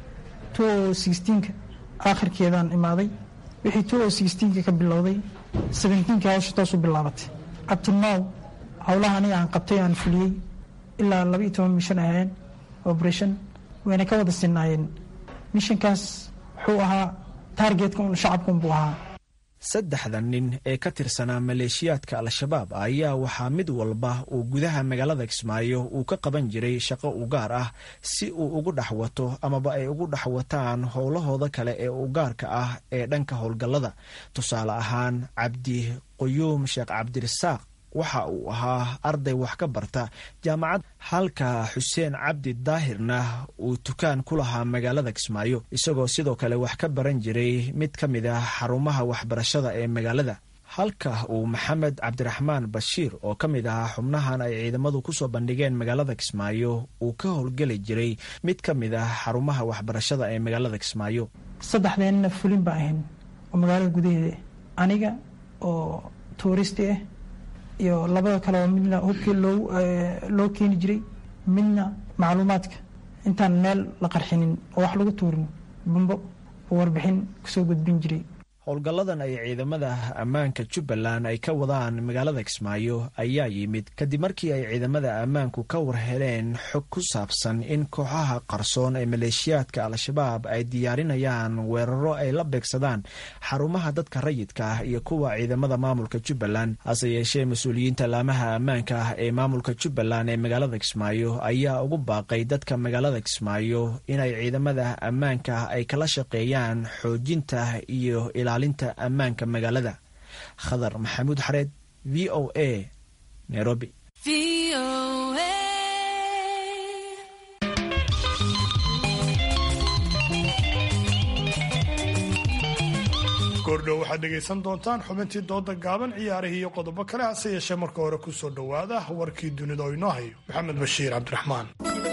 2016 aakhirkeedaan imaaday wixii 2016 ka bilowday 17 hawsha toos u bilaabatay up to now howlaha aniga aan qabtay aan fuliyay ilaa 12 mission ayaan operation wayna ka wada sinaayeen missionkaas wuxuu ahaa targetka uu shacabku buu ahaa. saddexda nin ee ka tirsanaa maleeshiyaadka Al-Shabaab ayaa waxaa mid walba uu gudaha magaalada Kismaayo uu ka qaban jiray shaqo u gaar ah si uu ugu dhaxwato amaba ay ugu dhaxwataan howlahooda kale ee u gaarka ah ee dhanka howlgallada. tusaale ahaan Cabdiqayuum Sheekh Cabdirasaaq waxa uu ahaa arday wax ka barta jaamacad, halka xuseen cabdi daahirna uu dukaan ku lahaa magaalada Kismaayo, isagoo sidoo kale wax ka baran jiray mid ka mid ah xarumaha waxbarashada ee magaalada. halka uu maxamed cabdiraxmaan bashiir oo ka mid ahaa xubnahan ay ciidamadu kusoo bandhigeen magaalada Kismaayo uu ka howlgeli jiray mid ka mid ah xarumaha waxbarashada ee magaalada Kismaayo. saddexdeenna fulin baa ahayn oo magaalada gudaheeda, aniga oo tuuristi ah iyo labada kale oo midna hubkii loo keeni jiray, midna macluumaadka intaan meel la qarxinin oo wax lagu tuurin bumbo oo warbixin kusoo gudbin jiray. howlgalladan ay ciidamada ammaanka Jubbaland ay ka wadaan magaalada Kismaayo ayaa yimid kadib markii ay ciidamada ammaanku ka warheleen xog ku saabsan in kooxaha qarsoon ee maleeshiyaadka Al-shabaab ay diyaarinayaan weeraro ay la beegsadaan xarumaha dadka rayidka ah iyo kuwa ciidamada maamulka Jubbaland. hase yeeshee mas-uuliyiinta laamaha ammaanka ee maamulka Jubbaland ee magaalada Kismaayo ayaa ugu baaqay dadka magaalada Kismaayo inay ciidamada ammaanka ay kala shaqeeyaan xoojinta iyo ilaalinta ammaanka magaalada. Khadar Maxamuud Xareed, VOA, Nairobi. goordhow waxaad dhegaysan doontaan xubintii dooda gaaban, ciyaarihii iyo qodobo kale. hase yeeshee marka hore ku soo dhowaada warkii dunida oo inoo hayo maxamed bashiir cabdiraxmaan.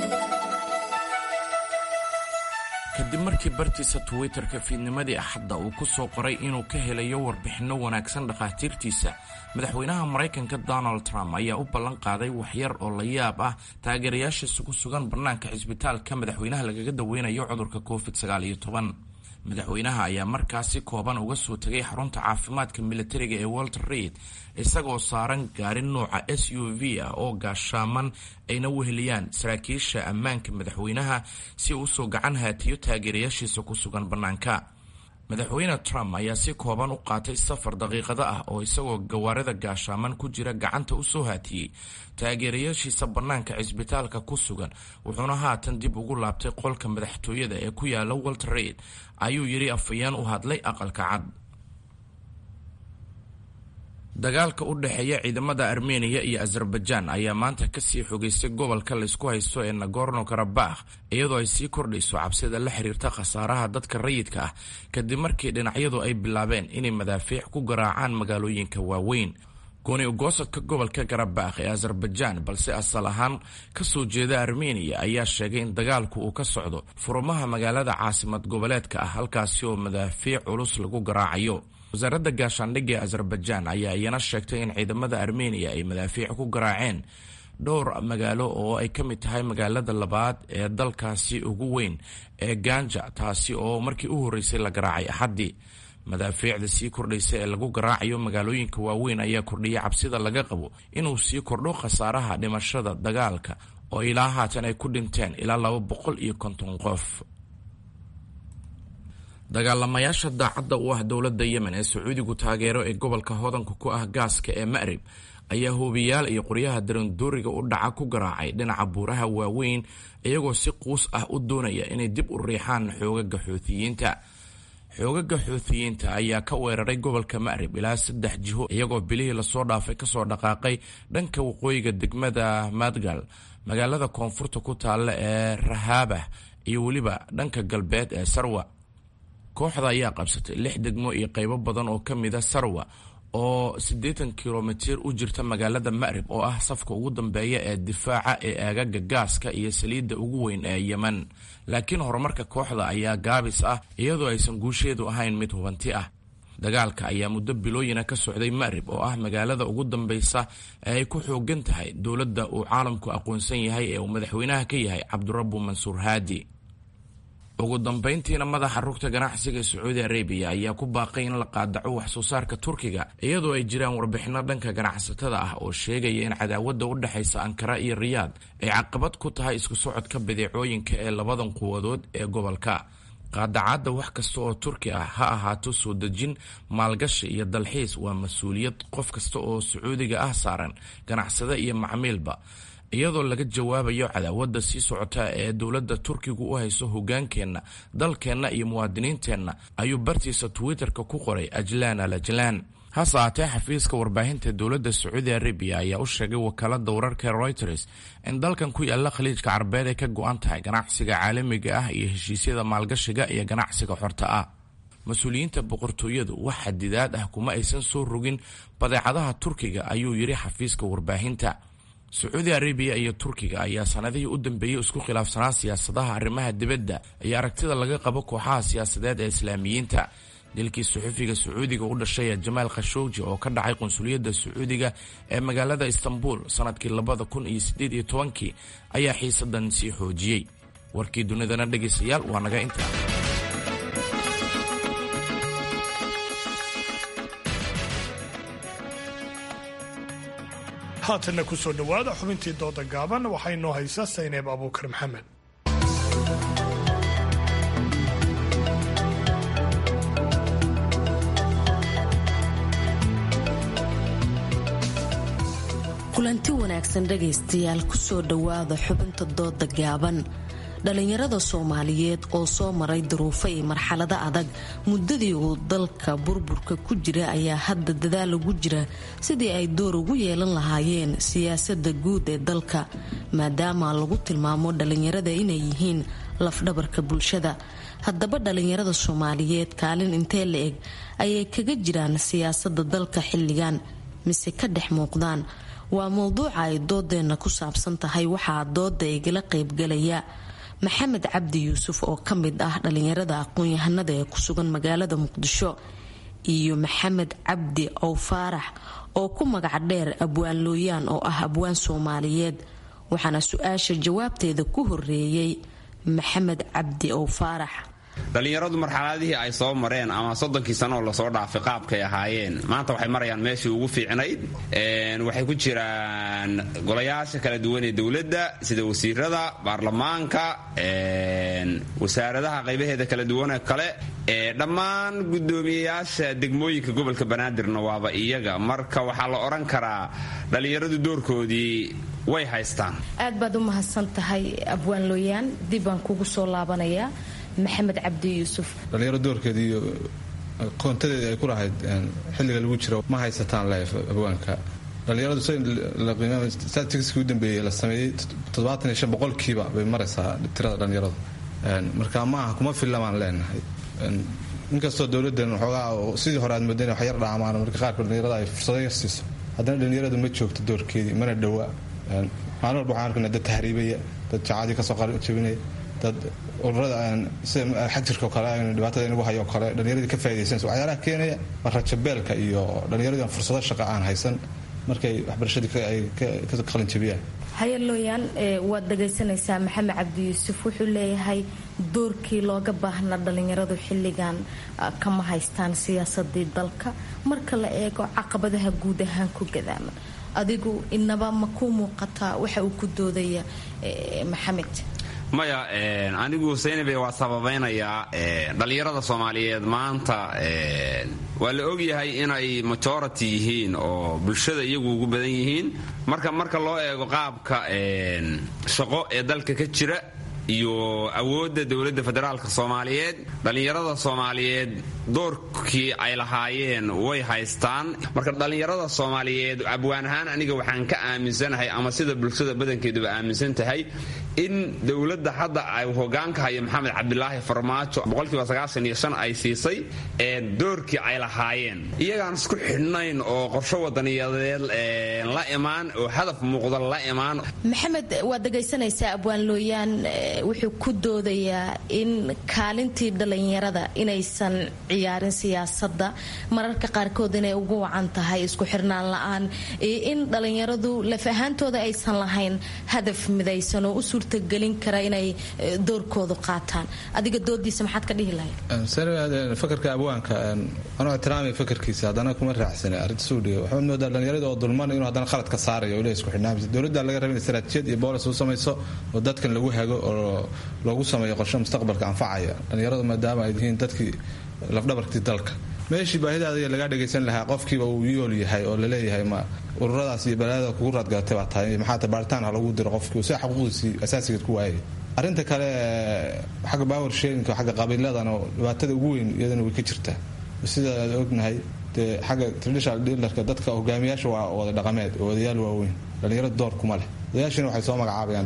kadib markii bartiisa Twitter-ka fiidnimadii Axadda uu ku soo qoray inuu ka helayo warbixinno wanaagsan dhakhaatiirtiisa, madaxweynaha Maraykanka Donald Trump ayaa u ballan qaaday waxyar oo la yaab ah taageerayaashiisa ku sugan bannaanka cisbitaalka madaxweynaha lagaga daweynayo cudurka COVID-19. madaxweynaha ayaa markaasi kooban uga soo tegay xarunta caafimaadka militariga ee Walter Reed isagoo saaran gaari nooca SUV ah oo gaashaaman ayna weheliyaan saraakiisha ammaanka madaxweynaha si uu soo gacan haatiyo taageerayaashiisa ku sugan bannaanka. madaxweyne Trump ayaa si kooban u qaatay safar daqiiqada ah oo isagoo gawaarida gaashaaman ku jira gacanta u soo haatiyey taageerayaashiisa bannaanka cisbitaalka ku sugan, wuxuuna haatan dib ugu laabtay qolka madaxtooyada ee ku yaala Walter Reed, ayuu yiri afayeen u hadlay aqalka cad. dagaalka u dhexeeya ciidamada Armenia iyo Azerbaijan ayaa maanta ka sii xogeystay gobolka la isku haysto ee Nagorno-Karabakh, iyadoo ay sii kordhayso cabsida la xiriirta khasaaraha dadka rayidka ah kadib markii dhinacyadu ay bilaabeen inay madaafiic ku garaacaan magaalooyinka waaweyn. gooni ugoosadka gobolka Karabakh ee Azerbaijan balse asal ahaan ka soo jeeda Armenia ayaa sheegay in dagaalku uu ka socdo furmaha magaalada caasimad goboleedka ah, halkaasi oo madaafiic culus lagu garaacayo. wasaaradda gaashaandhigga ee Azerbaijan ayaa iyana sheegtay in ciidamada Armenia ay madaafiic ku garaaceen dhowr magaalo oo ay ka mid tahay magaalada labaad ee dalkaasi ugu weyn ee Ganja, taasi oo markii u horeysay la garaacay Axaddii. madaafiicda sii kordhaysa ee lagu garaacayo magaalooyinka waaweyn ayaa kordhiyay cabsida laga qabo inuu sii kordho khasaaraha dhimashada dagaalka oo ilaa haatan ay ku dhinteen ilaa 250 qof. dagaalamayaasha daacadda u ah dowladda Yemen ee Sacuudigu taageero ee gobolka hodanka ku ah gaaska ee Ma'rib ayaa hoobiyaal iyo qoryaha darandooriga u dhaca ku garaacay dhinaca buuraha waaweyn, iyagoo si quus ah u doonaya inay dib u riixaan xoogaga Xuuthiyiinta. xoogaga Xuuthiyiinta ayaa ka weeraray gobolka Ma'rib ilaa 3 jiho, iyagoo bilihii lasoo dhaafay kasoo dhaqaaqay dhanka waqooyiga degmada Madgal, magaalada koonfurta ku taalla ee Rahabah, iyo weliba dhanka galbeed ee Sarwa. kooxda ayaa qabsatay 6 degmo iyo qaybo badan oo ka mid ah Sarwa oo 80 kilomitir u jirta magaalada Ma'rib oo ah safka ugu dambeeya ee difaaca ee aagaga gaaska iyo saliidda ugu weyn ee Yemen. laakiin horumarka kooxda ayaa gaabis ah, iyadoo aysan guusheedu ahayn mid hubanti ah. dagaalka ayaa muddo bilooyina ka socday Ma'rib oo ah magaalada ugu dambeysa ee ay ku xoogan tahay dowladda uu caalamku aqoonsan yahay ee uu madaxweynaha ka yahay Cabdirabbu Mansuur Haadi. ugu dambeyntiina madaxa rugta ganacsiga ee Sacuudi Arabia ayaa ku baaqay in la qaadaco wax soo saarka Turkiga, iyadoo ay jiraan warbixino dhanka ganacsatada ah oo sheegaya in cadaawadda u dhaxaysa Ankara iyo Riyaad ay caqabad ku tahay isku socodka badeecooyinka ee labadan quwadood ee gobolka. qaadacada wax kasta oo Turki ah, ha ahaato soo dejin, maalgashi iyo dalxiis, waa mas'uuliyad qof kasta oo Sacuudiga ah saaran, ganacsade iyo macmiilba, iyadoo laga jawaabayo cadaawadda sii socota ee dowladda Turkigu u hayso hogaankeenna, dalkeenna iyo muwaadiniinteenna, ayuu bartiisa Twitter-ka ku qoray Ajlan al-Ajlan. hase ahaatee xafiiska warbaahinta dowladda sacuudi arabiya ayaa u sheegay wakaalada wararka reuters in dalkan ku yaala khaliijka carbeed ay ka go-an tahay ganacsiga caalamiga ah iyo heshiisyada maalgashiga iyo ganacsiga xorta ah. mas-uuliyiinta boqortooyadu wax xadidaad ah kuma aysan soo rogin badeecadaha turkiga, ayuu yidhi xafiiska warbaahinta. sacuudi arabiya iyo turkiga ayaa sanadihii u dambeeyey isku khilaafsanaa siyaasadaha arrimaha dibadda iyo aragtida laga qabo kooxaha siyaasadeed ee islaamiyiinta. dilkii suxufiga sacuudiga u dhashay jamaal khashoggi oo ka dhacay qunsuliyadda sacuudiga ee magaalada istanbul sanadkii 2018 ayaa xiisadan sii xoojiyey. warkii dunidana dhegaystayaal waa naga intaa. haatanna ku soo dhowaada xubintii dooda gaaban waxay noo haysaa Sayneeb Abuukar Maxamed. kulanti wanaagsan dhegaystayaal ku soo dhowaada xubinta dooda gaaban. dhalinyarada Soomaaliyeed oo soo maray duruufo iyo marxalado adag muddadii uu dalka burburka ku jira ayaa hadda dadaal ugu jira sidii ay door ugu yeelan lahaayeen siyaasadda guud ee dalka, maadaama lagu tilmaamo dhalinyarada inay yihiin lafdhabarka bulshada. haddaba dhalinyarada Soomaaliyeed kaalin intee la eg ayay kaga jiraan siyaasadda dalka xilligan mise ka dhex muuqdaan? waa mowduuca ay doodeena ku saabsan tahay. waxaa dooda igala qaybgalaya maxamed cabdi yuusuf oo ka mid ah dhalinyarada aqoon-yahanada ee ku sugan magaalada muqdisho, iyo maxamed cabdi ow faarax oo ku magac dheer abwaan looyaan oo ah abwaan Soomaaliyeed. waxaana su-aasha jawaabteeda ku horeeyey maxamed cabdi ow faarax. dhalinyaradu marxaladihii ay soo mareen ama 30kii sano oo lasoo dhaafay qaabkay ahaayeen maanta waxay marayaan meeshii ugu fiicnayd. waxay ku jiraan golayaasha kala duwan ee dowladda sida wasiirada, baarlamaanka, wasaaradaha qaybaheeda kala duwanee kale, dhammaan gudoomiyeyaasha degmooyinka gobolka banaadirna waaba iyaga. marka waxaa la odhan karaa dhalinyaradu doorkoodii way haystaan. aad baad u mahadsan tahay abwaan looyaan. dib baan kugu soo laabanayaa maxamed cabdi yuusuf. dhalinyaro doorkeedii iyo qoontadeedii ay ku lahayd xilliga lagu jiro ma haysataan leef abwaanka. dhalinyaradu statistics u dambeeyey la sameeyey 75% bay maraysaa tirada dhalinyaradu. marka ma aha kuma fillamaan leenahay. inkastoo dowladdan waxoogaa sidii hore aad moodeen wax yar dhaamaan marka qaarkood dhalinyarada ay fursado yar siiso, haddana dhalinyaradu ma joogto doorkeedii, mana dhowaa. maalin walba waxaan arkaynaa dad tahriibaya, dad jacaadii kasoo jabinaya, dad ururada sida xajirka oo kale dhibaatada inagu hayo oo kale dhalinyaradii ka faa'iidaysanaysa. waxyaalaha keenaya waa rajabeelka iyo dhalinyaradii fursado shaqo aan haysan markay waxbarashadii ay ka qalin jabiyaan. hayalooyaan waad dhagaysanaysaa maxamed cabdi yuusuf wuxuu leeyahay doorkii looga baahnaa dhalinyaradu xilligan kama haystaan siyaasadii dalka marka la eego caqabadaha guud ahaan ku gadaaman. adigu inaba ma ku muuqataa waxa uu ku doodaya maxamed? maya, anigu Saynabe waa sababaynayaa dhalinyarada Soomaaliyeed maanta waa la ogyahay inay majority yihiin oo bulshada iyagu ugu badan yihiin. marka loo eego qaabka shaqo ee dalka ka jira iyo awoodda dowladda federaalka Soomaaliyeed, dhalinyarada Soomaaliyeed doorkii ay lahaayeen way haystaan. marka dhalinyarada Soomaaliyeed abwaan ahaan aniga waxaan ka aaminsanahay ama sida bulshada badankeeduba aaminsan tahay in dowladda hadda ay hogaanka hayo maxamed cabdilaahi farmaajo 95% ay siisay doorkii ay lahaayeen. iyagaan isku xidhnayn oo qorshe wadaniyadeed la imaan oo hadaf muuqda la imaan. maxamed waad dhagaysanaysaa abwaan looyaan wuxuu ku doodayaa in kaalintii dhalinyarada inaysan ciyaarin siyaasadda, mararka qaarkood inay ugu wacan tahay isku xirnaan la-aan, in dhalinyaradu laf ahaantooda aysan lahayn hadaf midaysan oo u suurtagelin kara inay doorkoodu qaataan. adiga doodiisa maxaad ka dhihi lahayd? fakarka abwaanka anuu ixtiraamay fakarkiisa, haddana kuma raacsanay arrinta suudhiga. waxaan moodaa dhalinyarada oo dulman inuu haddana qalad ka saarayo oo isku xidhnaamisa. dowladda laga rabay in istaraatiijiyad iyo boolis u samayso oo dadkan lagu hago oo loogu sameeyo qorshe mustaqbalka anfacaya dhalinyaradu maadaama ay yihiin dadkii lafdhabarkii dalka. meeshii baahidaada laga dhagaysan lahaa qofkiiba uu yool yahay oo laleeyahay ma ururadaas iyo balaadada kugu raadgalatay baa tahay maxaa baaritaan ha lagu diro qofkii si xuquuqdiisii asaasigeed ku waayay. arrinta kale xagga power sharing xagga qabiiladana dhibaatada ugu weyn iyadana way ka jirtaa. sida aad ognahay dee xagga traditional dealerka dadka hogaamiyaasha waa wada dhaqameed oo odayaal waaweyn dhalinyarada door kuma leh odayaashina waxay soo magacaabayaan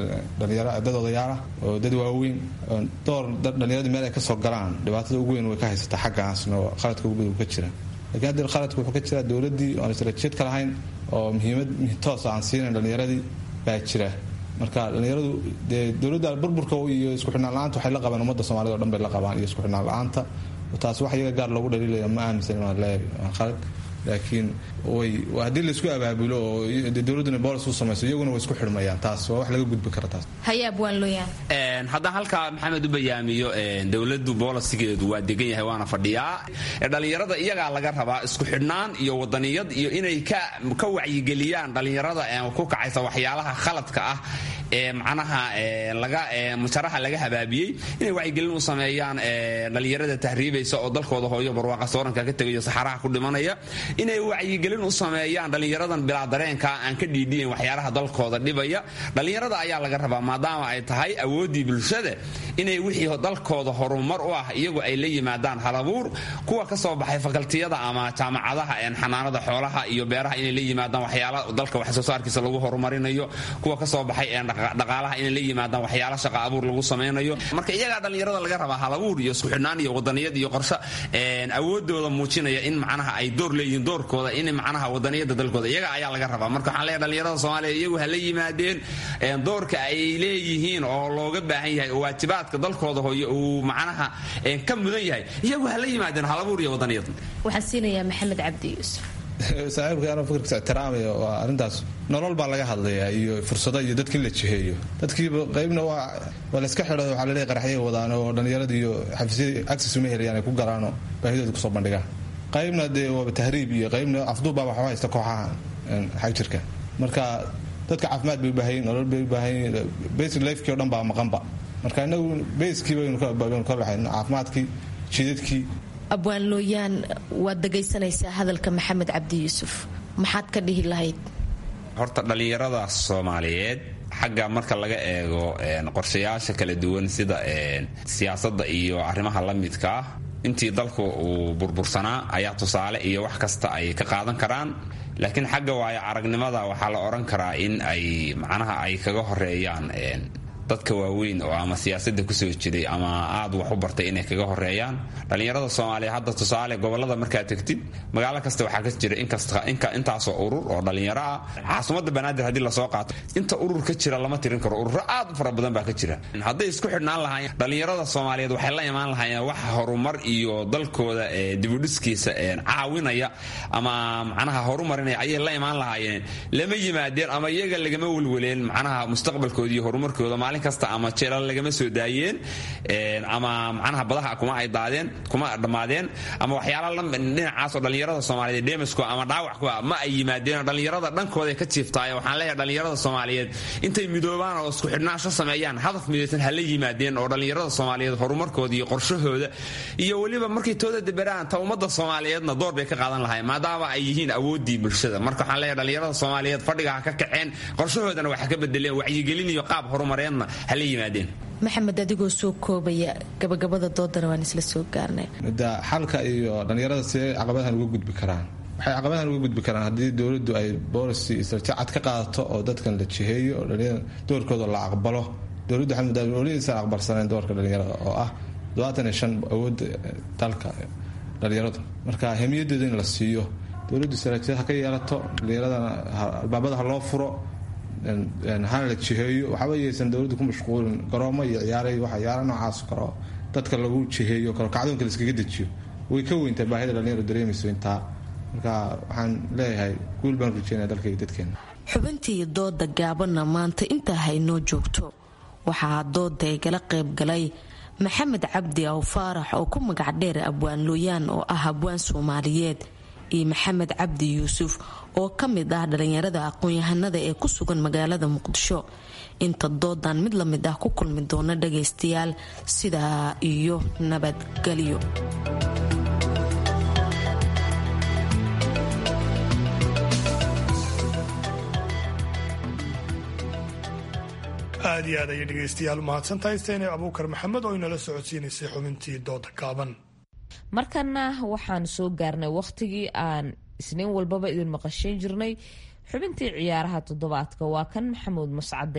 dad odayaalah oo dad waaweyn door dhalinyarada meel ay ka soo galaan dhibaatada ugu weyn way ka haysataa xaggaasna oo qaladka ugu badan ka jira laakiin haddii qaladku wuxuu ka jiraa dowladdii oon istaraatiijiyad ka lahayn oo muhiimad toosa aan siinayn dhalinyaradii baa jira marka dhalinyaradu dee dowladda burburka iyo isku xidhnaan la-aanta waxay la qabaan ummadda soomaalida o dhan bay la qabaan iyo isku xidhnaan la-aanta taas wax iyaga gaar loogu dhaliilaya ma aaminsan inaan leeyahay qalad laakiin haddii laisku abaabulo oo dowladduna boolis u samayso iyaguna way isku xidhmayaan taas waa wax laga gudbi kara taas hayaab waan looyahay haddaan halkaa maxamed u bayaamiyo dowladdu boolisigeedu waa degan yahay waana fadhiyaa dhalinyarada iyagaa laga rabaa isku xidhnaan iyo wadaniyad iyo inay ka wacyigeliyaan dhalinyarada ku kacaysa waxyaalaha khaladka ah ee macnaha mujaraha laga habaabiyey inay wacyigelin u sameeyaan dhalinyarada tahriibaysa oo dalkooda hooyo barwaaqa sooranka ka tegayo saxaraha ku dhimanaya inay wacyigelin u sameeyaan dhalinyaradan bilaa dareenka aan ka dhiidhiyen waxyaalaha dalkooda dhibaya dhalinyarada ayaa laga rabaa maadaama ay tahay awooddii bulshada inay wixii dalkooda horumar u ah iyagu ay la yimaadaan halabuur kuwa ka soo baxay fakaltiyada ama jaamacadaha xanaanada xoolaha iyo beeraha inay la yimaadaan waxyaala dalka wax soo saarkiisa lagu horumarinayo kuwa ka soo baxay dhaqaalaha inay la yimaadaan waxyaala shaqa abuur lagu samaynayo marka iyagaa dhalinyarada laga rabaa halabuur iyo isku xidhnaan iyo wadaniyad iyo qorshe awoodooda muujinaya in macnaha ay door leeyihiin doorkooda in macnaha wadaniyada dalkooda iyaga ayaa laga rabaa marka waxaan leeyahay dhalinyarada Soomaaliya iyagu ha la yimaadeen doorka ay leeyihiin oo looga baahan yahay oo waajibaadka dalkooda hooyo uu macnaha ka mudan yahay iyagu ha la yimaadeen halabuur iyo wadaniyad waxaan siinayaa Maxamed Cabdi Yuusuf saaxiibka ana fikirkiisa ixtiraamaya waa arrintaas nolol baa laga hadlayaa iyo fursado iyo dadkii la jiheeyo dadkiiba qaybna waa la iska xidho waxaa la leeyahay qaraxyo wadaan oo dhalinyarada iyo xafiisyada access uma helayaan ay ku galaano baahidooda kusoo bandhigaan qaybna dee waa tahriib iyo qaybna afduubaa waxa haysta kooxaha xag jirka marka dadka caafimaad bay u baahan yihiin nolol bay u baahan yihiin basic lifekii oo dhan baa maqanba marka inagu baskii baynu ka baxayn caafimaadkii jidadkii abwaan looyaan waad dhagaysanaysaa hadalka Maxamed Cabdi Yuusuf maxaad ka dhihi lahayd horta dhalinyarada Soomaaliyeed xagga marka laga eego qorshayaasha kala duwan sida siyaasadda iyo arrimaha la midka ah intii dalku uu burbursanaa ayaa tusaale iyo wax kasta ay ka qaadan karaan laakiin xagga waayo aragnimada waxaa la oran karaa in ay macnaha ay kaga horeeyaan dadka waaweyn oo ama siyaasadda kusoo jiray ama aad wax u bartay inay kaga horeeyaan dhalinyarada Soomaaliya hadda tusaale gobolada markaad tagtid magaalo kasta waxaa ka jira intaasoo urur oo dhalinyaro ah caasimada Banaadir haddii la soo qaato inta urur ka jira lama tirin karo ururo aad u fara badan baa ka jira hadday isku xidhnaan lahaayeen dhalinyarada Soomaaliyeed waxay la imaan lahaayeen wax horumar iyo dalkooda dibudhiskiisa caawinaya ama macnaha horumarinaya ayay la imaan lahaayeen lama yimaadeen ama iyaga lagama welweleen macnaha mustaqbalkooda iyo horumarkooda kasta ama jeelal lagama soo daayeen ama macnaha badaha kuma dhammaadeen ama waxyaala dhinacaas oo dhalinyarada Soomaaliyeed deemasku ama dhaawac ku ma ay yimaadeen dhalinyarada dhankooda ka jiiftaay waxaan leeyahay dhalinyarada Soomaaliyeed intay midoobaan oo isku xidhnaansho sameeyaan hadaf midaysan hal yimaadeen oo dhalinyarada Soomaaliyeed horumarkooda iyo qorshahooda iyo waliba markay tooda dabaraan ta ummadda Soomaaliyeedna door bay ka qaadan lahayn maadaama ay yihiin awoodii bulshada marka waxaan leeyahay dhalinyarada Soomaaliyeed fadhiga ka kaceen qorshahoodana waxa ka bedeleen wacyigelin iyo qaab horumareedna hal yimaadeen maxamed adigoo soo koobaya gabagabada doodana waan isla soo gaarnay xalka iyo dhalinyarada si caqabadahan uga gudbi karaan waxay caqabadahan uga gudbi karaan haddii dowladdu ay policy istaraatiiji ka qaadato oo dadkan la jiheeyo oo dhalinyarada doorkooda la aqbalo dowladdu xamdaaliyadiisan aqbalsanayn doorka dhalinyarada oo ah 25 awood dalka dhalinyarada marka hamiyadeeda in la siiyo dowladdu istaraatiiji ka yeelato dhalinyarada albaabada loo furo hana la jiheeyo waxba yeesan dowladdu ku mashquulin garoomo iyo ciyaaray waxa ciyaaro noocaas karo dadka lagu jiheeyo karo kacdoonka la iskaga dejiyo way ka weyntaa baahida dhalinyaradu dareemayso intaa marka waxaan leeyahay guul baan rajeynayaa dalka iyo dadkeena xubintii dooda gaabana maanta intaa haynoo joogto waxaa dooda igala qayb galay maxamed cabdi aw faarax oo ku magac dheer abwaan looyaan oo ah abwaan Soomaaliyeed iyo maxamed cabdi yuusuf oo ka mid ah dhalinyarada aqoon-yahanada ee ku sugan magaalada Muqdisho inta doodan mid la mid ah ku kulmi doona dhagaystayaal sidaa iyo nabadgelyo aad iyo aad ayay dhegaystayaal umahadsantahay Steene Abuukar Maxamed oo inala socodsiinaysay xubintii dooda gaaban markana waxaan soo gaarnay wakhtigii aan isniin walbaba idin maqashayn jirnay xubintii ciyaaraha toddobaadka. waa kan maxamuud mascade.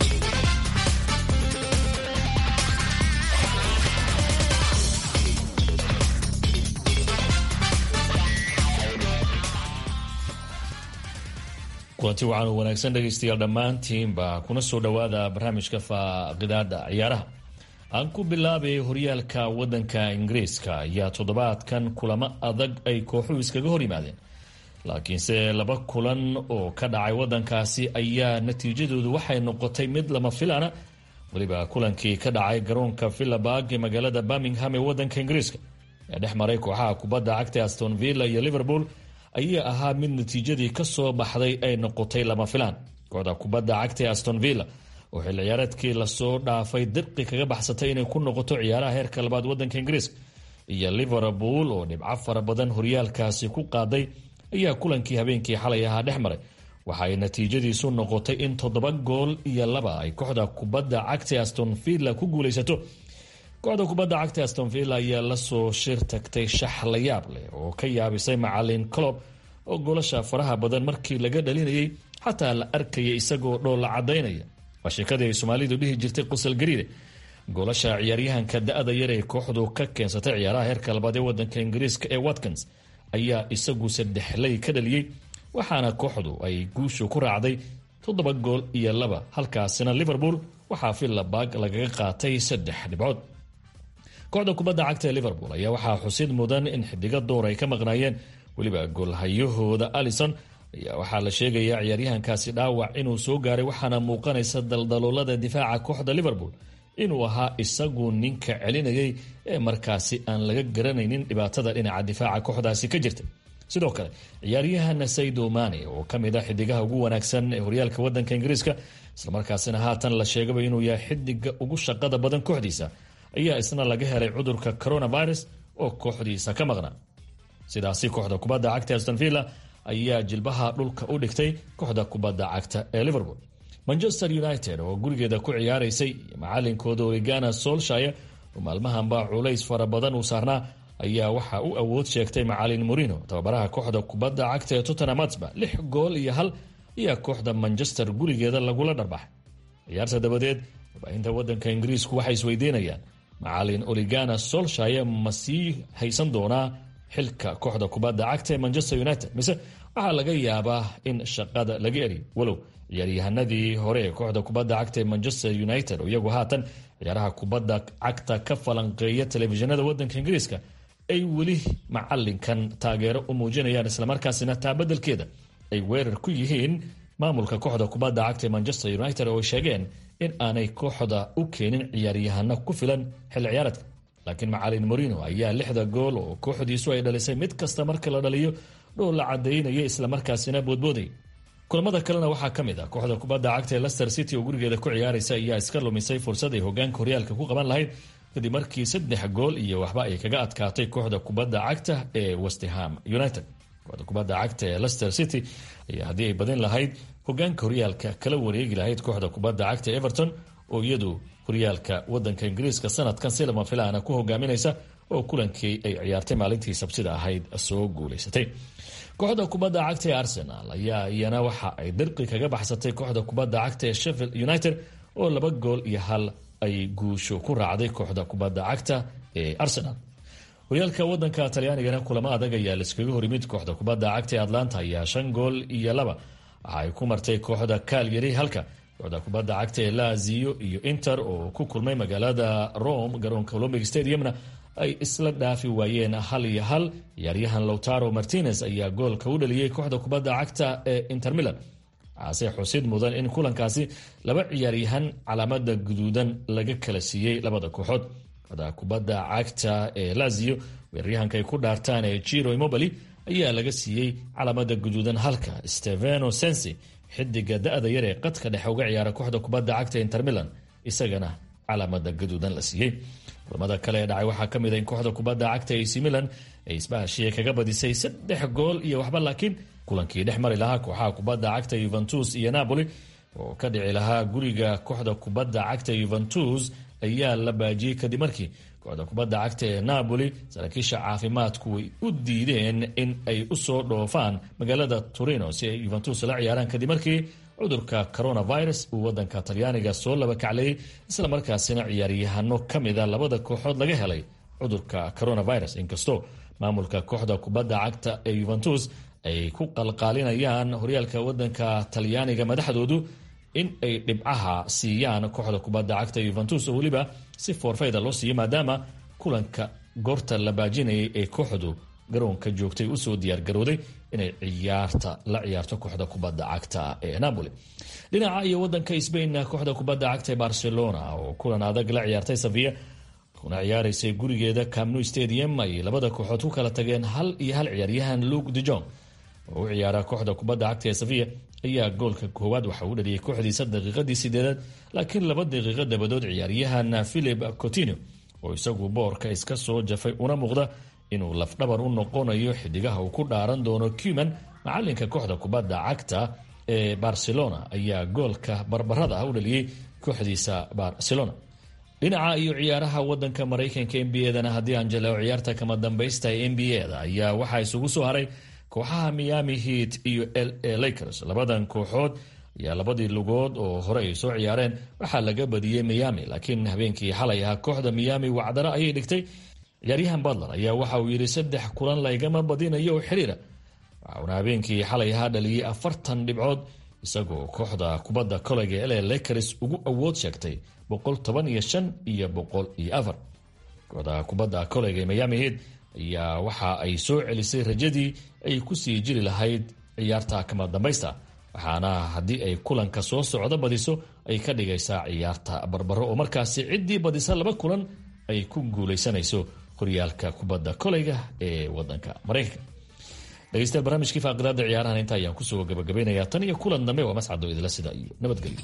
kulanti waxaan u wanaagsan dhegaystayaal dhammaantiinba kuna soo dhowaada barnaamijka faaqidaada ciyaaraha. aan ku bilaabay horyaalka wadanka ingiriiska ayaa toddobaadkan kulamo adag ay kooxuhu iskaga hor yimaadeen, laakiinse 2 kulan oo ka dhacay wadankaasi ayaa natiijadoodu waxay noqotay mid lama filana. weliba kulankii ka dhacay garoonka Villapark ee magaalada Birmingham ee wadanka ingiriiska ee dhex maray kooxaha kubadda cagta Aston Villa iyo Liverpool ayaa ahaa mid natiijadii ka soo baxday ay noqotay lama filaan. kooxda kubadda cagta Aston Villa oo xil ciyaareedkii lasoo dhaafay dirqi kaga baxsatay inay ku noqoto ciyaaraha heerka labaad wadanka ingiriiska, iyo Liverpool oo dhibco fara badan horyaalkaasi ku qaaday ayaa kulankii habeenkii xalay ahaa dhex maray. waxa ay natiijadiisu noqotay in 7-2 ay kooxda kubadda cagta Aston Villa ku guulaysato. kooxda kubadda cagta Aston Villa ayaa la soo shir tagtay shax la yaab leh oo ka yaabisay macallin Klopp oo goolasha faraha badan markii laga dhalinayay xataa la arkayay isagoo dhoola cadaynaya. waa sheekadii ay Soomaalidu dhihi jirtay qosol gariide. goolasha ciyaaryahanka da'da yar ee kooxdu ka keensatay ciyaaraha heerka labaad ee wadanka ingiriiska ee Watkins ayaa isagu 3 ka dhaliyay, waxaana kooxdu ay guushu ku raacday 7-2. halkaasina Liverpool waxaa Villapark lagaga qaatay 3 dhibcood. kooxda kubadda cagta ee Liverpool ayaa waxaa xusid mudan in xidiga door ay ka maqnaayeen, weliba goolhayahooda Alisson ayaa waxaa la sheegayaa ciyaaryahankaasi dhaawac inuu soo gaaray, waxaana muuqanaysa daldaloolada difaaca kooxda Liverpool inuu ahaa isagu ninka celinayay ee markaasi aan laga garanaynin dhibaatada dhinaca difaaca kooxdaasi ka jirta. sidoo kale ciyaaryahan Sadio Mane oo ka mid ah xidigaha ugu wanaagsan ee horyaalka wadanka ingiriiska, islamarkaasina haatan la sheegay inuu yahay xidiga ugu shaqada badan kooxdiisa, ayaa isna laga helay cudurka coronavirus oo kooxdiisa ka maqnaa. sidaasi kooxda kubadda cagta Aston Villa ayaa jilbaha dhulka u dhigtay kooxda kubadda cagta ee Liverpool. Manchester United oo gurigeeda ku ciyaaraysay macalinkooda Ole Gunnar Solskjaer oo maalmahanba culays fara badan uu saarnaa ayaa waxa uu awood sheegtay macalin Mourinho, tababaraha kooxda kubadda cagta ee Tottenham Hotspur. 6-1 ayaa kooxda Manchester gurigeeda lagula dharbaxay. ciyaarta dabadeed warbaahinta wadanka ingiriisku waxay isweydiinayaan macalin Ole Gunnar Solskjaer ma sii haysan doonaa xilka kooxda kubadda cagta ee Manchester United, mise waxaa laga yaabaa in shaqada laga eriyo. walow ciyaaryahanadii hore ee kooxda kubadda cagta ee Manchester United oo iyagu haatan ciyaaraha kubadda cagta ka falanqeeya telefishinada wadanka ingiriiska ay weli macalinkan taageero u muujinayaan, islamarkaasina taabadelkeeda ay weerar ku yihiin maamulka kooxda kubadda cagta ee Manchester United oo sheegeen in aanay kooxda u keenin ciyaaryahano ku filan xil ciyaareedka. laakiin macalin Mourinho ayaa 6 gool oo kooxdiisu ay dhalisay mid kasta marka la dhaliyo dhoo la cadeynaya, islamarkaasina boodbooday. kulamada kalena waxaa ka mid ah kooxda kubadda cagta ee Leicester City oo gurigeeda ku ciyaaraysa ayaa iska lumisay fursad ay hogaanka horyaalka ku qaban lahayd kadib markii 3-1 ay kaga adkaatay kooxda kubadda cagta ee West Ham United. kooxda kubadda cagta ee Leicester City ayaa haddii ay badin lahayd hogaanka horyaalka kala wareegi lahayd kooxda kubadda cagta Everton oo iyadu horyaalka wadanka ingiriiska sanadkan si lama filaana ku hogaaminaysa oo kulankii ay ciyaartay maalintii sabtida ahayd soo guulaysatay. kooxda kubadda cagta ee Arsenal ayaa iyana waxa ay dirqi kaga baxsatay kooxda kubadda cagta ee Sheffield United oo 2-1 ay guusho ku raacday kooxda kubadda cagta ee Arsenal. horyaalka wadanka Talyaanigana kulamo adag ayaa la iskaga horimid. kooxda kubadda cagta ee Atlanta ayaa 5-2 waxa ay ku martay kooxda Cagliari, halka kooxda kubadda cagta ee Lazio iyo Inter oo ku kulmay magaalada Rome garoonka Olympic Stadiumna ay isla dhaafi waayeen 1-1. ciyaaryahan Lautaro Martinez ayaa goolka u dhaliyay kooxda kubadda cagta ee Inter Milan. waxaase xusid mudan in kulankaasi 2 ciyaaryahan calaamada guduudan laga kala siiyey labada kooxood. kooxda kubadda cagta ee Lazio weeraryahanka ay ku dhaartaan ee Ciro Immobile ayaa laga siiyey calaamada guduudan, halka Stefano Sensi xidiga da'da yar ee qadka dhexe uga ciyaara kooxda kubadda cagta Inter Milan isagana calaamada gaduudan la siiyey. kulamada kale ee dhacay waxaa ka mid ah in kooxda kubadda cagta AC Milan ay isbaahashiye kaga badisay 3-1, laakiin kulankii dhex mari lahaa kooxaha kubadda cagta Juventus iyo Napoli oo ka dhici lahaa guriga kooxda kubadda cagta Juventus ayaa la baajiyey kadib markii kooxda kubadda cagta ee Napoli saraakiisha caafimaadku way u diideen in ay u soo dhoofaan magaalada Torino si ay Juventus la ciyaaraan kadib markii cudurka coronavirus uu wadanka Talyaaniga soo laba kaclay isla markaasina ciyaaryahanno kamid ah labada kooxood laga helay cudurka coronavirus inkastoo maamulka kooxda kubadda cagta ee Juventus ay ku qalqaalinayaan horyaalka wadanka Talyaaniga madaxdoodu in ay dhibcaha siiyaan kooxda kubadda cagta Juventus oo waliba si forfayda loo siiyay maadaama kulanka goorta la baajinayay ee kooxdu garoonka joogtay u soo diyaar garooday inay la ciyaarto kooxda kubadda cagta ee Napoli. dhinaca iyo wadanka Spain kooxda kubadda cagta ee Barcelona oo kulan adag la ciyaartay Sevilla kuna ciyaaraysay gurigeeda Camp Nou Stadium ay labada kooxood ku kala tageen 1-1 ciyaaryahan Luke de Jong oo u ciyaara kooxda kubadda cagta ee Sevilla ayaa goolka koowaad waxa uu dhaliyay kooxdiisa daqiiqadii 8 laakiin 2 daqiiqo dabadood ciyaaryahan Philippe Coutinho oo isagu boorka iska soo jafay una muuqda inuu lafdhabar u noqonayo xidigaha uu ku dhaaran doono Koeman macalinka kooxda kubadda cagta ee Barcelona ayaa goolka barbarada u dhaliyay kooxdiisa Barcelona. dhinaca iyo ciyaaraha wadanka Mareykanka NBA-dana haddii aan jaleeco ciyaarta kama dambaysta ee NBA-da ayaa waxaa isugu soo haray kooxaha Miami Heat iyo LA Lakers. labadan kooxood ayaa labadii lugood oo hore ay soo ciyaareen waxaa laga badiyey Miami laakiin habeenkii xalay ahaa kooxda Miami wacdara ayay dhigtay. ciyaaryahan Butler ayaa waxa uu yidhi 3 kulan laygama badinayo oo xiriira waxauna habeenkii xalay ahaa dhaliyay 40 dhibcood isagoo kooxda kubadda koleyga LA Lakers ugu awood sheegtay 115 iyo 104. kooxda kubadda koleyga Miami Heat ayaa waxa ay soo celisay rajadii ay ku sii jiri lahayd ciyaarta kama dambaysta waxaana haddii ay kulanka soo socdo badiso ay ka dhigaysaa ciyaarta barbaro oo markaasi ciddii badisa 2 kulan ay ku guuleysanayso horyaalka kubadda koleyga ee wadanka Mareykanka. dhegeystayaal barnaamijkii faaqidaada ciyaarahan inta ayaan kusoo gabagabeynayaa tan iyo kulan dambe waa mascado idila sida iyo nabadgelyo.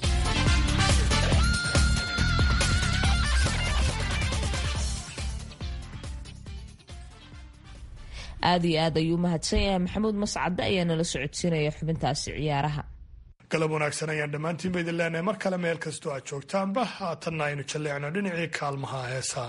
aad iyo aad ayuu mahadsan yahay maxamuud mascade ayaa nala socodsiinaya xubintaasi ciyaaraha. galab wanaagsan ayaan dhammaantiinba idin leenahay mar kale meel kastoo aad joogtaanba haatanna aynu jalleecno dhinacii kaalmaha heesaa.